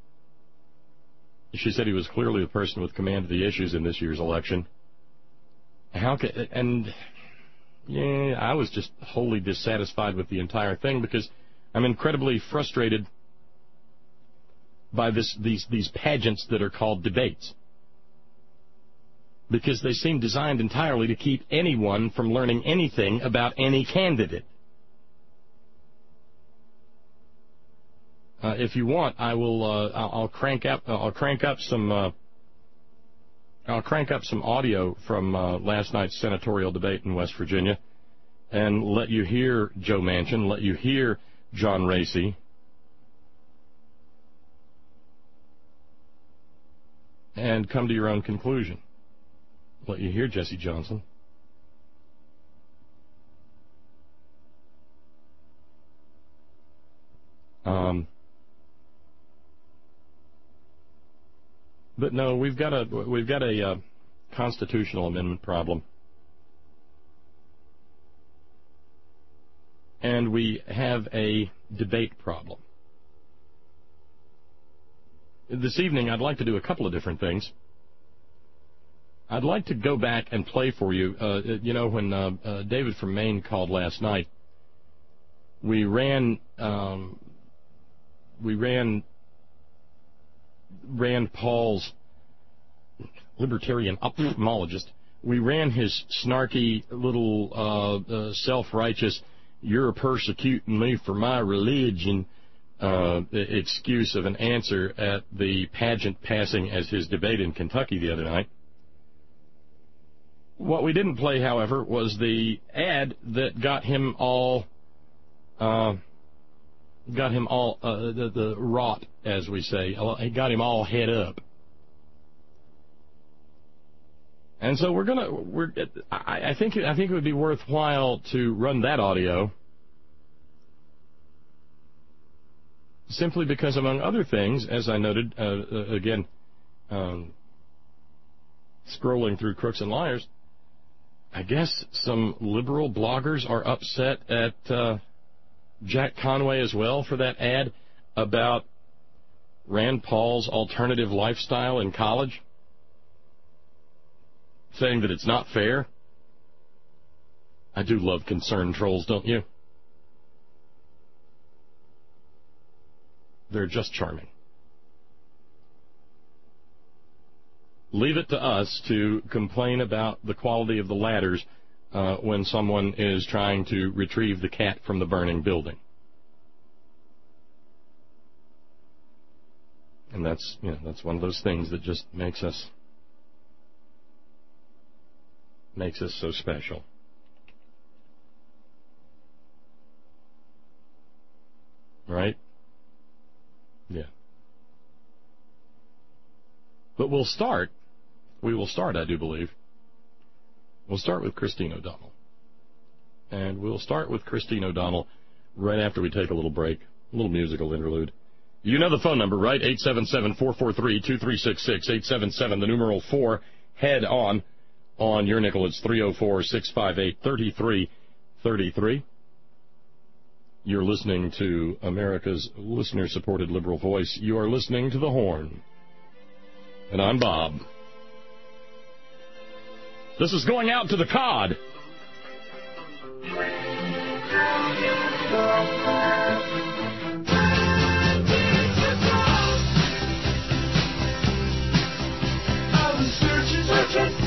She said he was clearly the person with command of the issues in this year's election. How can, and yeah, I was just wholly dissatisfied with the entire thing because I'm incredibly frustrated by this these these pageants that are called debates. Because they seem designed entirely to keep anyone from learning anything about any candidate. Uh, if you want, I will. Uh, I'll, I'll crank up. Uh, I'll crank up some. Uh, I'll crank up some audio from uh, last night's senatorial debate in West Virginia, and let you hear Joe Manchin, let you hear John Racy, and come to your own conclusion. Let you hear Jesse Johnson. Um. But no, we've got a we've got a uh, constitutional amendment problem, and we have a debate problem. This evening, I'd like to do a couple of different things. I'd like to go back and play for you. Uh, you know, when uh, uh, David from Maine called last night, we ran um, we ran. Rand Paul's libertarian ophthalmologist, we ran his snarky little uh, uh, self-righteous, you're persecuting me for my religion uh, excuse of an answer at the pageant passing as his debate in Kentucky the other night. What we didn't play, however, was the ad that got him all uh, got him all uh, the, the wrought, as we say. It got him all head up. And so we're gonna. We're. I, I think. I think it would be worthwhile to run that audio, simply because, among other things, as I noted uh, uh, again, um, scrolling through Crooks and Liars, I guess some liberal bloggers are upset at uh, Jack Conway as well for that ad about Rand Paul's alternative lifestyle in college, saying that it's not fair. I do love concerned trolls, don't you? They're just charming. Leave it to us to complain about the quality of the ladders uh, when someone is trying to retrieve the cat from the burning building. And that's, you know, that's one of those things that just makes us makes us so special. Right? Yeah. But we'll start, we will start, I do believe, we'll start with Christine O'Donnell. And we'll start with Christine O'Donnell right after we take a little break, a little musical interlude. You know the phone number, right? eight seven seven, four four three, two three six six, eight seven seven, the numeral four, head on. On your nickel, it's three oh four, six five eight, three three three three. You're listening to America's listener-supported liberal voice. You are listening to The Horn. And I'm Bob. This is going out to the cod. I was searching, searching.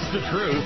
the truth.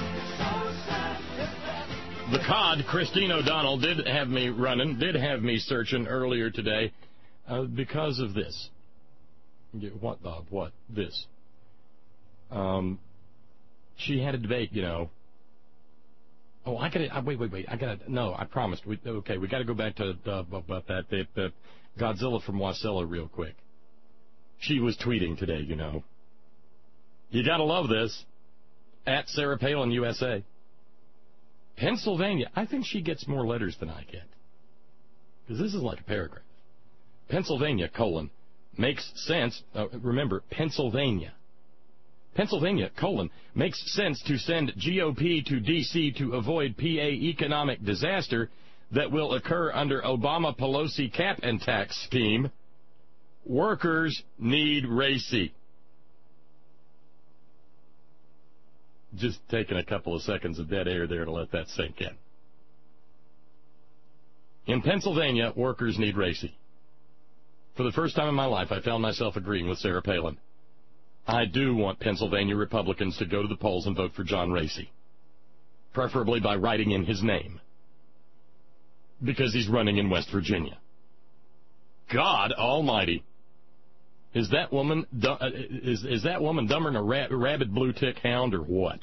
The C O D, Christine O'Donnell, did have me running, did have me searching earlier today uh, because of this. What, Bob? What? This. Um, she had a debate, you know. Oh, I gotta, uh, wait, wait, wait. I gotta, no, I promised. We, okay, we gotta go back to, uh, about that, the, the Godzilla from Wasilla real quick. She was tweeting today, you know. You gotta love this. At Sarah Palin, U S A. Pennsylvania, I think she gets more letters than I get. Because this is like a paragraph. Pennsylvania, colon, makes sense. Uh, remember, Pennsylvania. Pennsylvania, colon, makes sense to send G O P to D C to avoid P A economic disaster that will occur under Obama-Pelosi cap and tax scheme. Workers need racy. Just taking a couple of seconds of dead air there to let that sink in. In Pennsylvania, workers need racy. For the first time in my life, I found myself agreeing with Sarah Palin. I do want Pennsylvania Republicans to go to the polls and vote for John Racy, preferably by writing in his name, because he's running in West Virginia. God Almighty. Is that woman is is that woman dumber than a rab, rabid blue tick hound or what?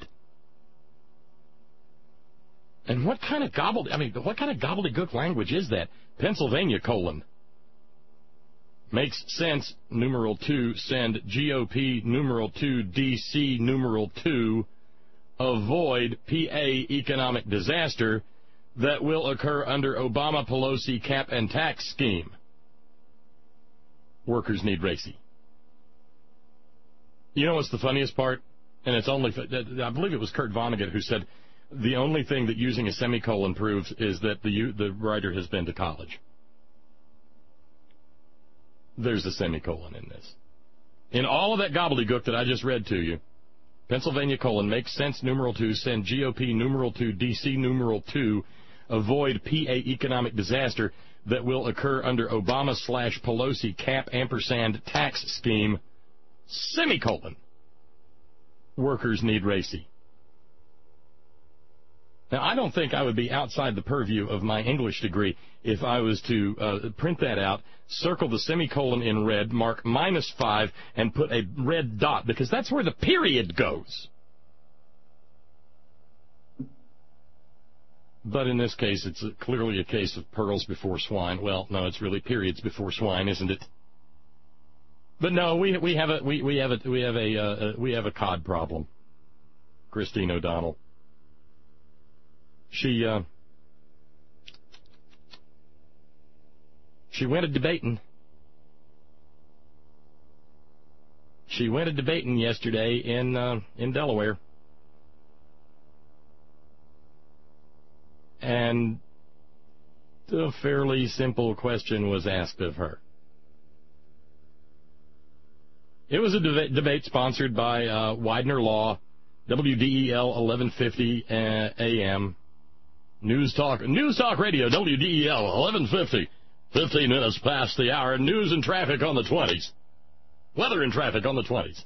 And what kind of gobbled I mean, what kind of gobbledygook language is that? Pennsylvania colon makes sense. Numeral two. Send G O P numeral two D C numeral two. Avoid P A economic disaster that will occur under Obama-Pelosi cap and tax scheme. Workers need racy. You know what's the funniest part? And it's only, I believe it was Kurt Vonnegut who said, the only thing that using a semicolon proves is that the the writer has been to college. There's a semicolon in this. In all of that gobbledygook that I just read to you, Pennsylvania colon makes sense numeral two, send G O P numeral two, D C numeral two, avoid P A economic disaster that will occur under Obama slash Pelosi cap ampersand tax scheme, semicolon. Workers need racy. Now, I don't think I would be outside the purview of my English degree if I was to uh, print that out, circle the semicolon in red, mark minus five, and put a red dot, because that's where the period goes. But in this case, it's a, clearly a case of pearls before swine. Well, no, it's really periods before swine, isn't it? But no, we we have a we we have a we have a uh, we have a C O D problem. Christine O'Donnell. She uh, she went a debating. She went a debating yesterday in uh, in Delaware. And a fairly simple question was asked of her. It was a deba- debate sponsored by uh, Widener Law, W D E L eleven fifty uh, A M, News Talk, News Talk Radio, W D E L eleven fifty, fifteen minutes past the hour, news and traffic on the twenties. Weather and traffic on the twenties.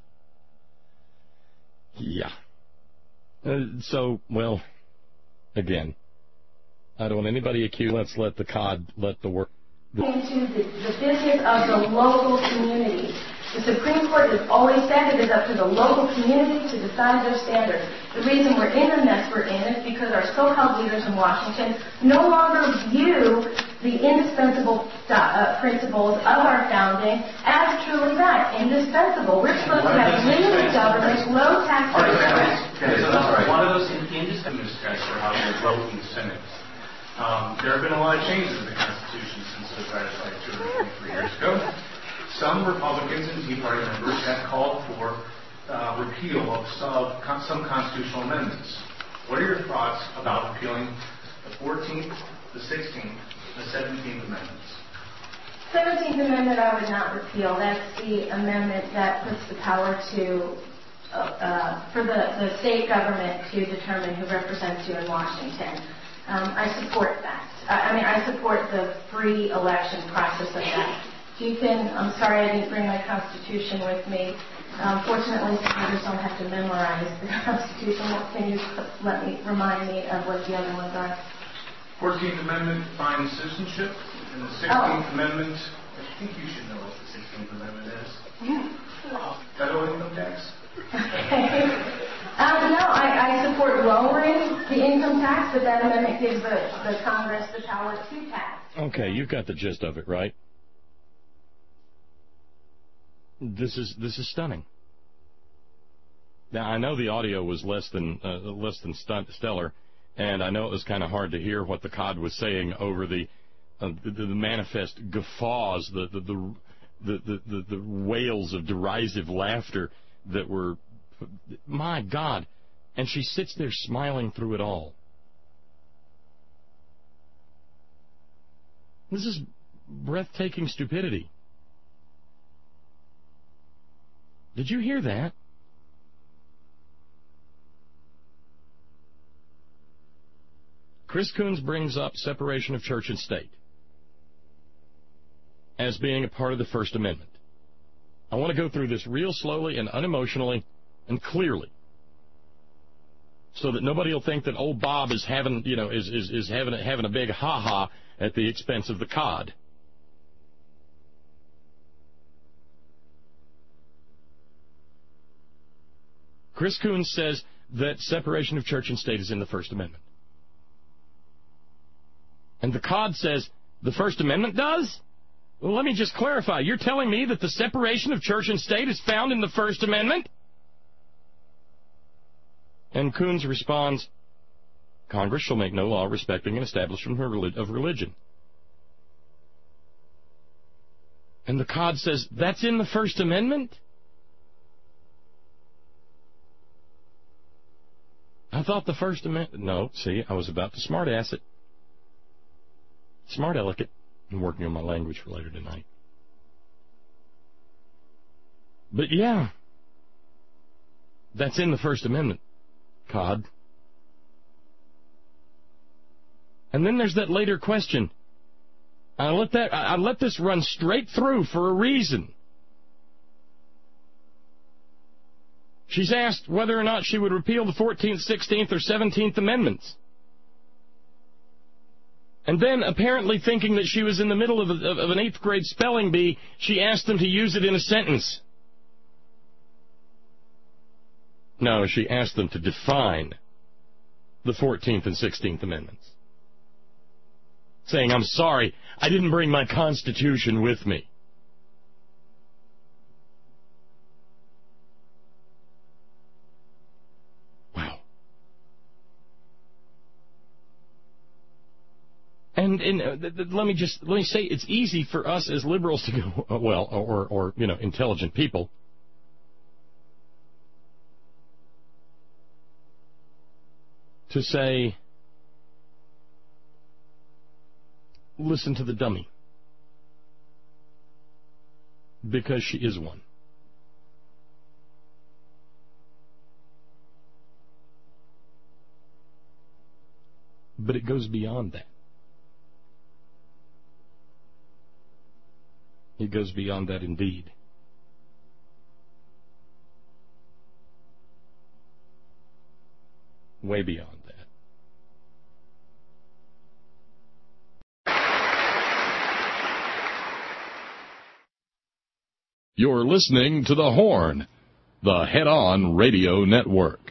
Yeah. Uh, so, well, again, I don't want anybody accused. Let's let the C O D, let the work. Into the, the business of the local community. The Supreme Court has always said it is up to the local community to decide their standards. The reason we're in the mess we're in is because our so-called leaders in Washington no longer view the indispensable uh, principles of our founding as truly that, indispensable. We're supposed to have limited government, low taxation. Okay, so that's one of those indispensable guys for how they vote in the Senate. Um, there have been a lot of changes in the Constitution since it was ratified two hundred twenty-three years ago. Some Republicans and Tea Party members have called for uh, repeal of some, some constitutional amendments. What are your thoughts about repealing the fourteenth, the sixteenth, the seventeenth amendments? seventeenth Amendment I would not repeal. That's the amendment that puts the power to, uh, uh, for the, the state government to determine who represents you in Washington. Um, I support that. I, I mean, I support the free election process of that. You can, I'm sorry I didn't bring my Constitution with me. Um, fortunately, supporters don't have to memorize the Constitution. What can you let me remind me of what the other ones are? fourteenth Amendment defines citizenship, and the sixteenth oh. Amendment, I think you should know what the sixteenth Amendment is. Yeah. Federal income tax. Okay. Um, no, I, I support lowering the income tax, but that amendment gives the, the Congress the power to tax. Okay, you've got the gist of it, right? This is this is stunning. Now, I know the audio was less than uh, less than stunt, stellar, and I know it was kind of hard to hear what the C O D was saying over the uh, the, the manifest guffaws, the the the, the, the, the wails of derisive laughter that were, my God, and she sits there smiling through it all. This is breathtaking stupidity. Did you hear that? Chris Coons brings up separation of church and state as being a part of the First Amendment. I want to go through this real slowly and unemotionally and clearly, so that nobody will think that old Bob is having, you know, is is, is having having a big ha ha at the expense of the C O D. Chris Coons says that separation of church and state is in the First Amendment. And the C O D says the First Amendment does? Well, let me just clarify. You're telling me that the separation of church and state is found in the First Amendment? And Coons responds, Congress shall make no law respecting an establishment of religion. And the C O D says, that's in the First Amendment? I thought the First Amendment... No, see, I was about to smart-ass it. Smart-aleck it. I'm working on my language for later tonight. But yeah, that's in the First Amendment, C O D. And then there's that later question. I let that I let this run straight through for a reason. She's asked whether or not she would repeal the fourteenth, sixteenth, or seventeenth Amendments. And then, apparently thinking that she was in the middle of, a, of an eighth grade spelling bee, she asked them to use it in a sentence. No, she asked them to define the fourteenth and sixteenth Amendments. Saying, I'm sorry, I didn't bring my Constitution with me. And, and uh, th- th- let me just let me say, it's easy for us as liberals to go, uh, well, or, or you know, intelligent people, to say, listen to the dummy, because she is one. But it goes beyond that. It goes beyond that indeed. Way beyond that. You're listening to The Horn, the Head-On Radio Network.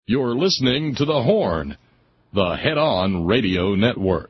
You're listening to The Horn, the head-on radio network.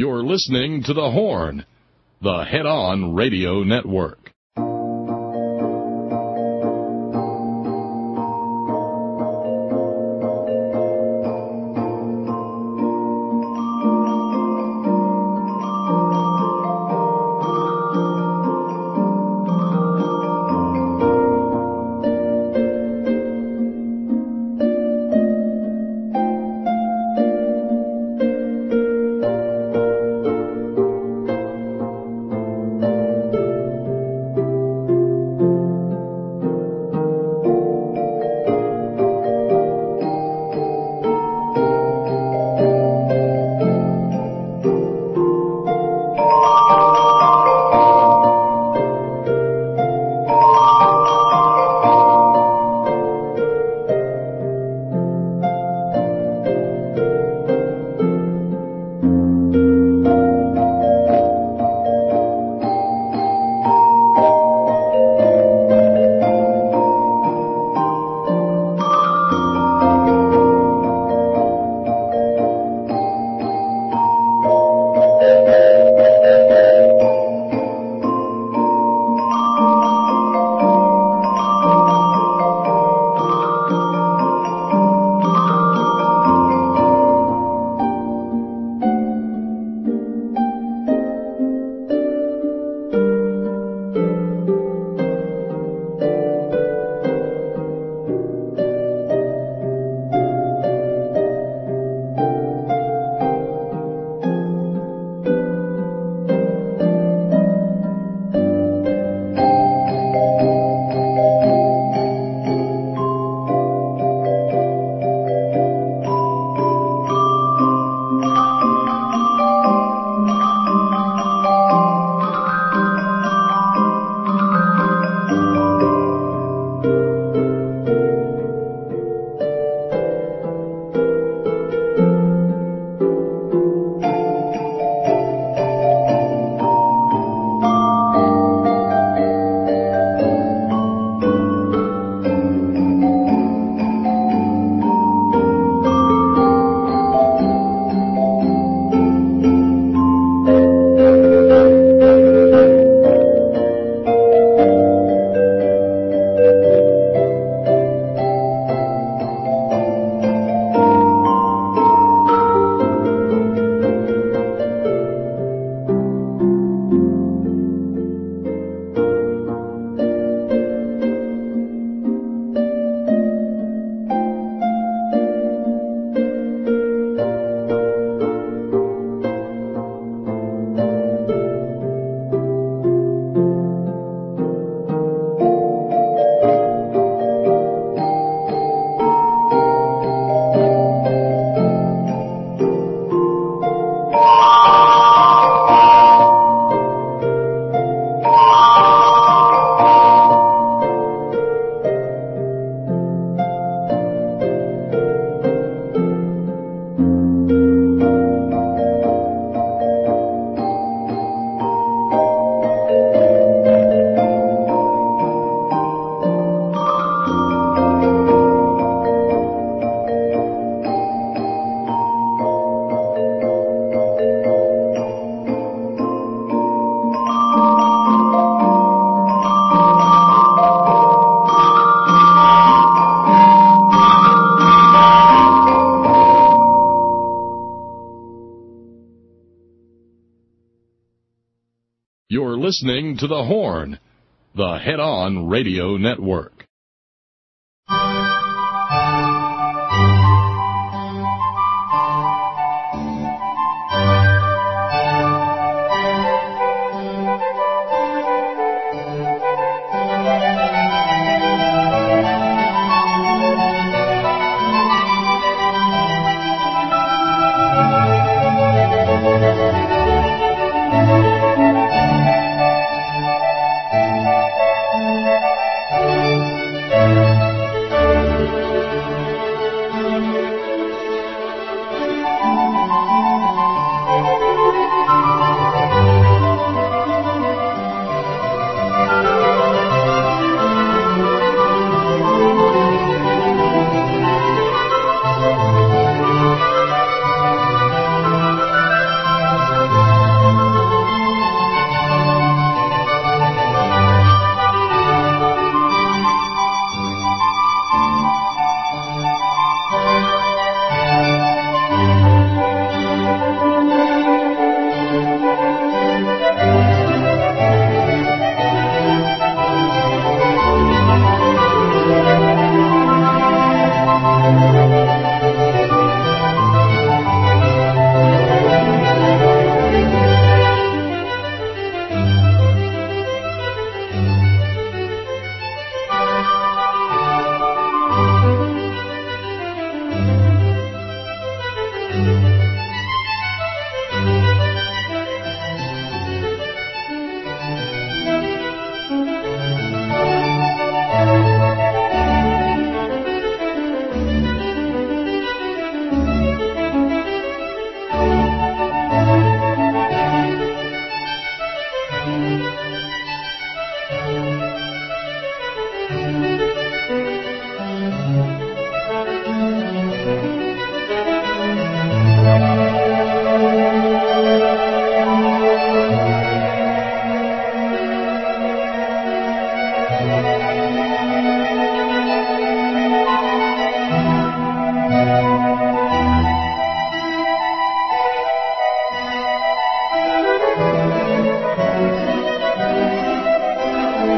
You're listening to The Horn, the Head-On Radio Network. You're listening to The Horn, the Head-On Radio Network.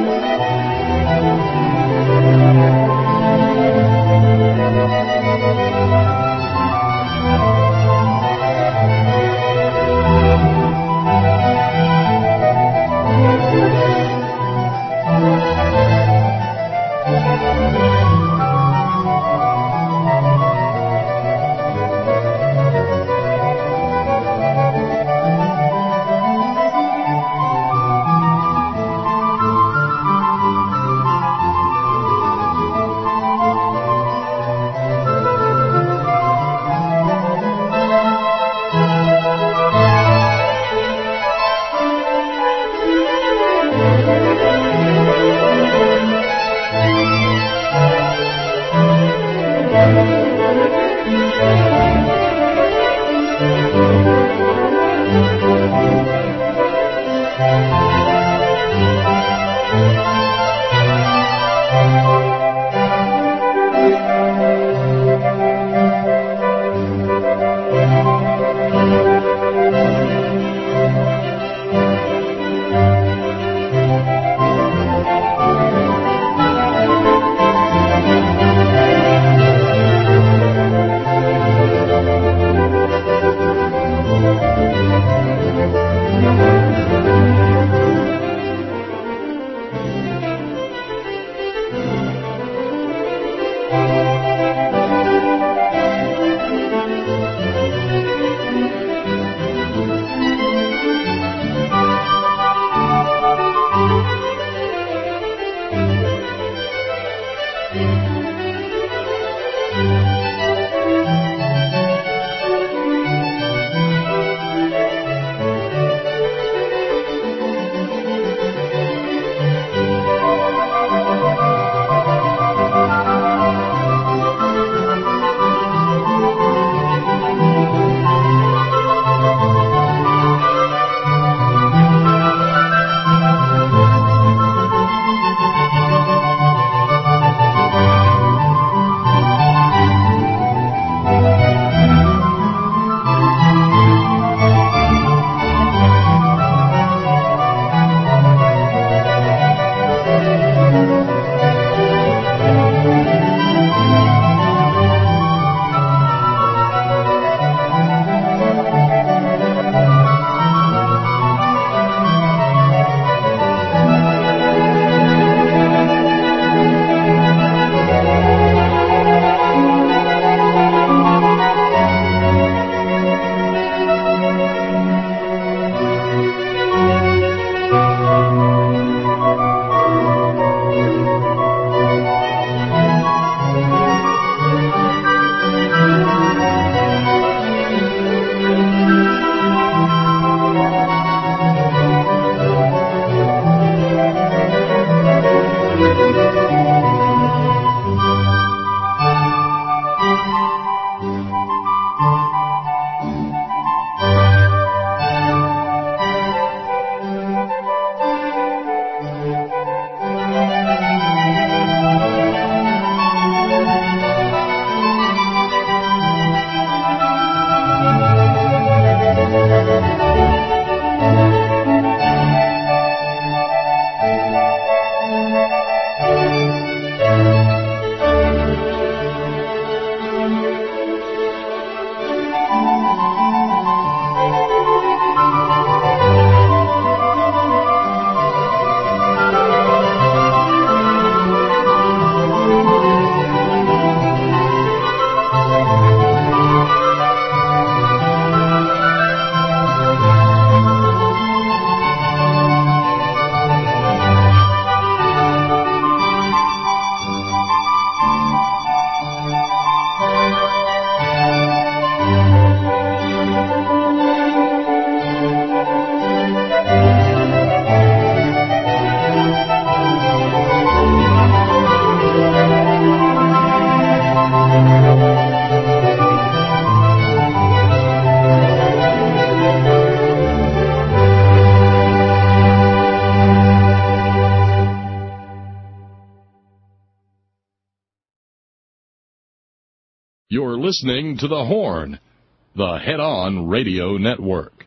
You're listening to The Horn, the Head-On Radio Network.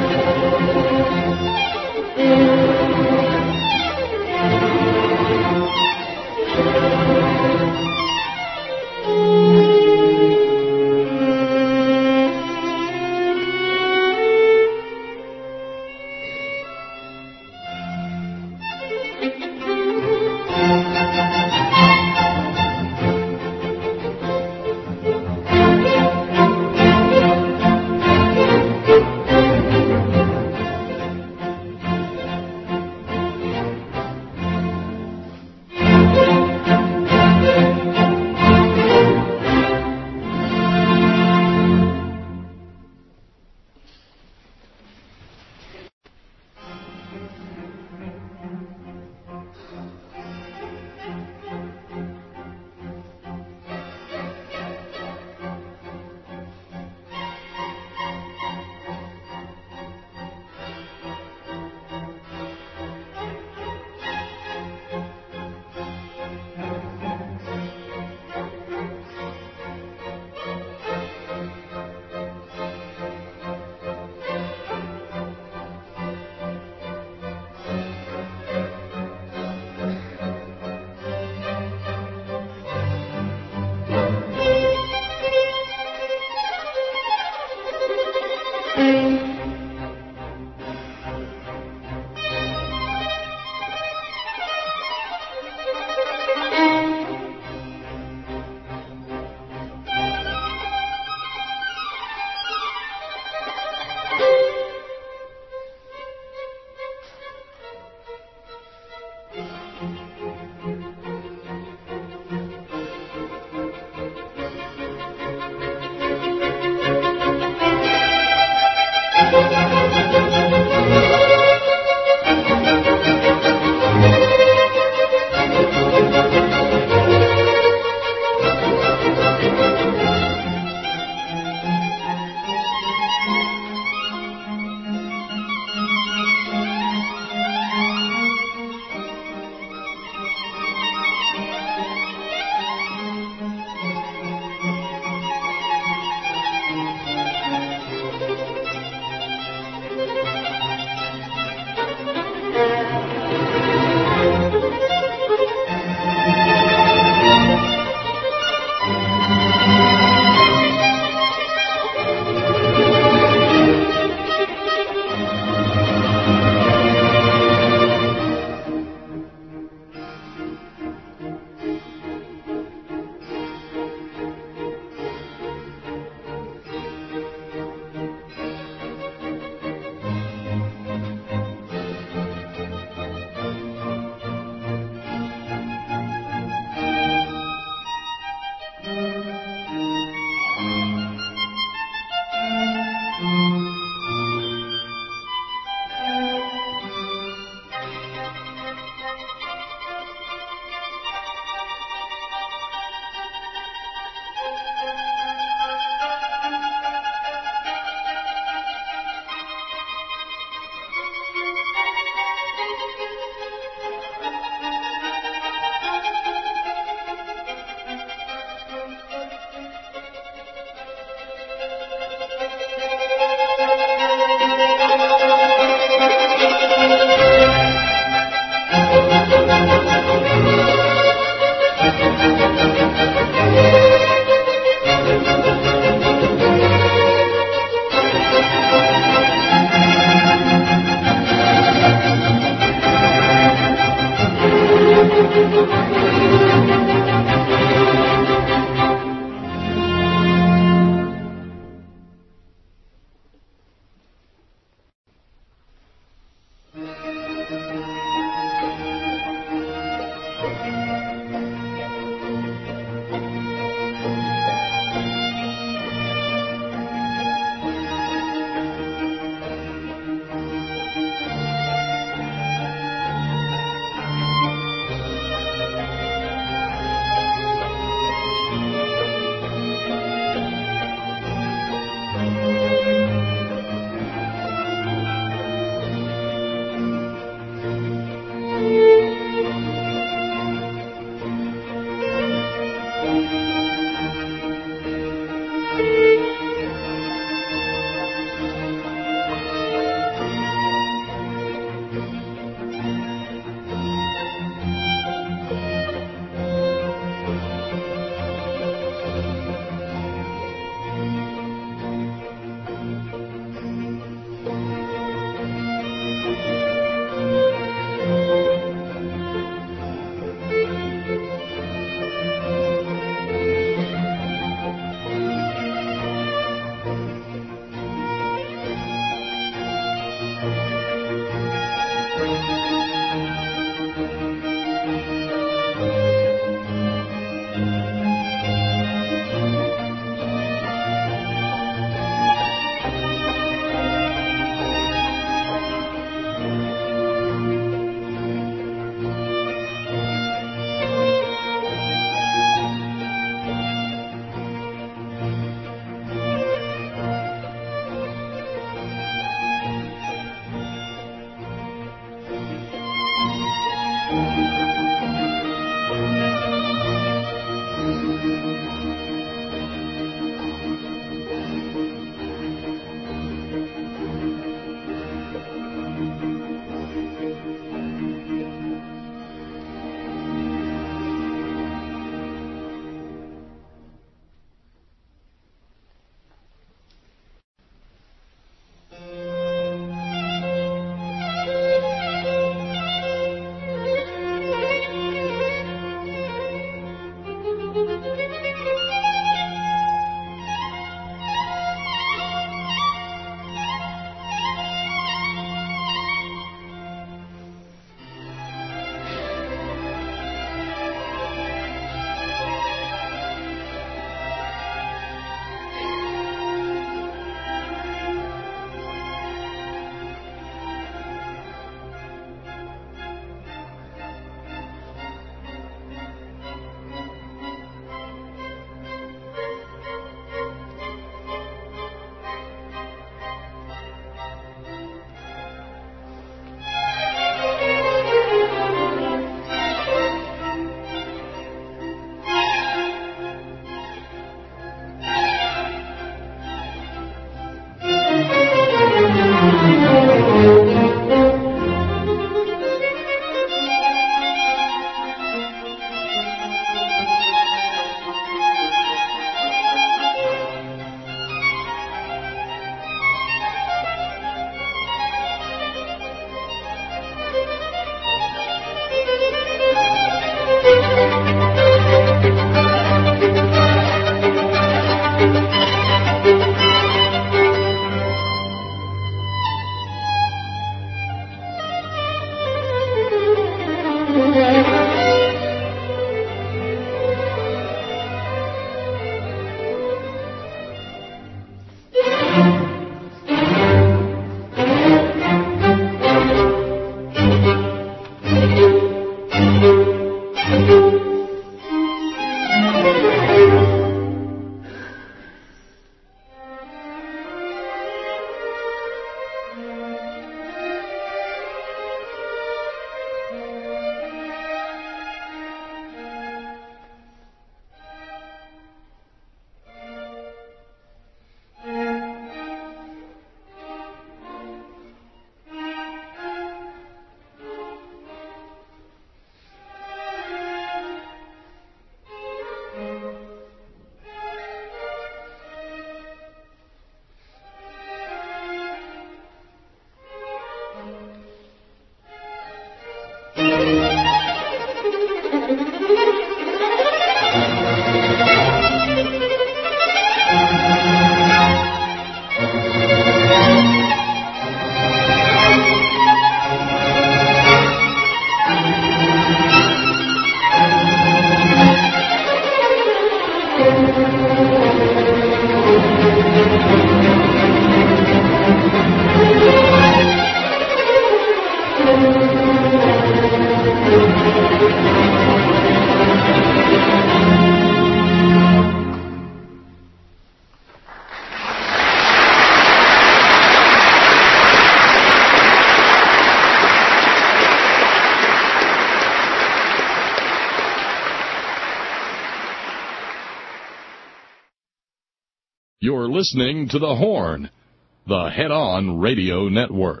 You're listening to The Horn, the Head-On Radio Network.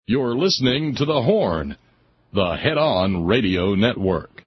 You're listening to The Horn, the Head-On Radio Network.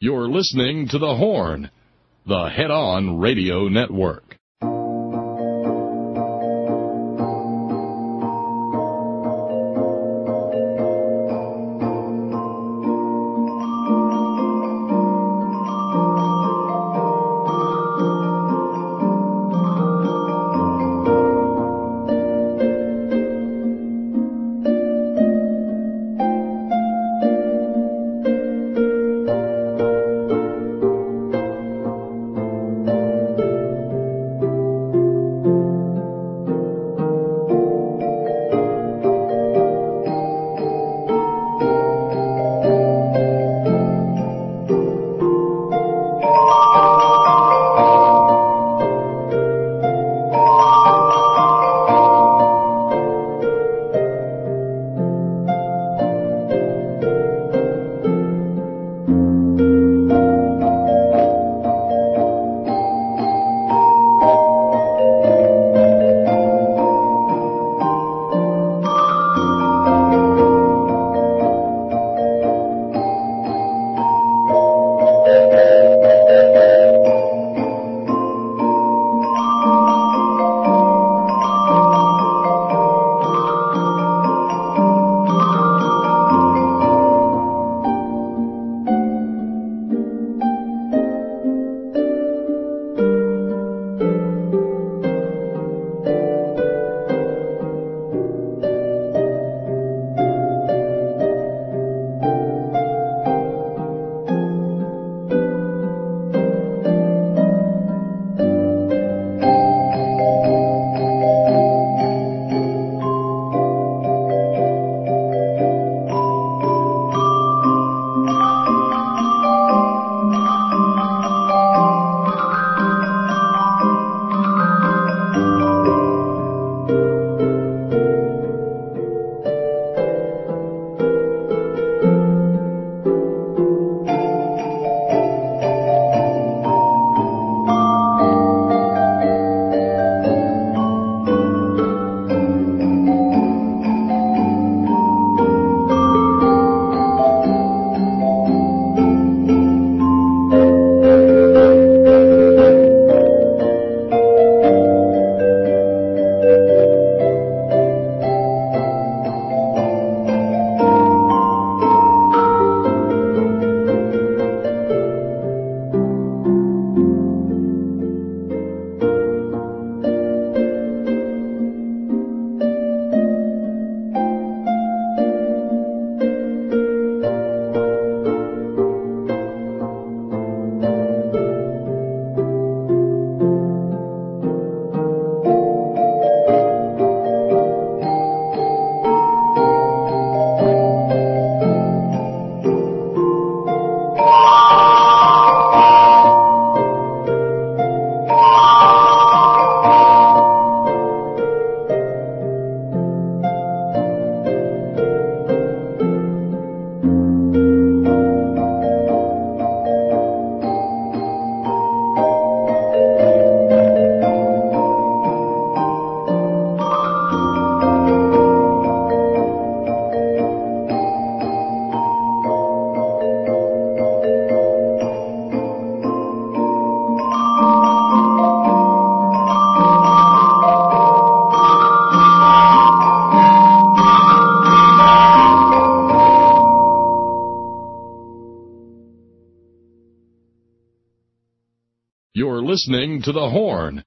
You're listening to The Horn, the Head-On Radio Network. You're listening to The Horn,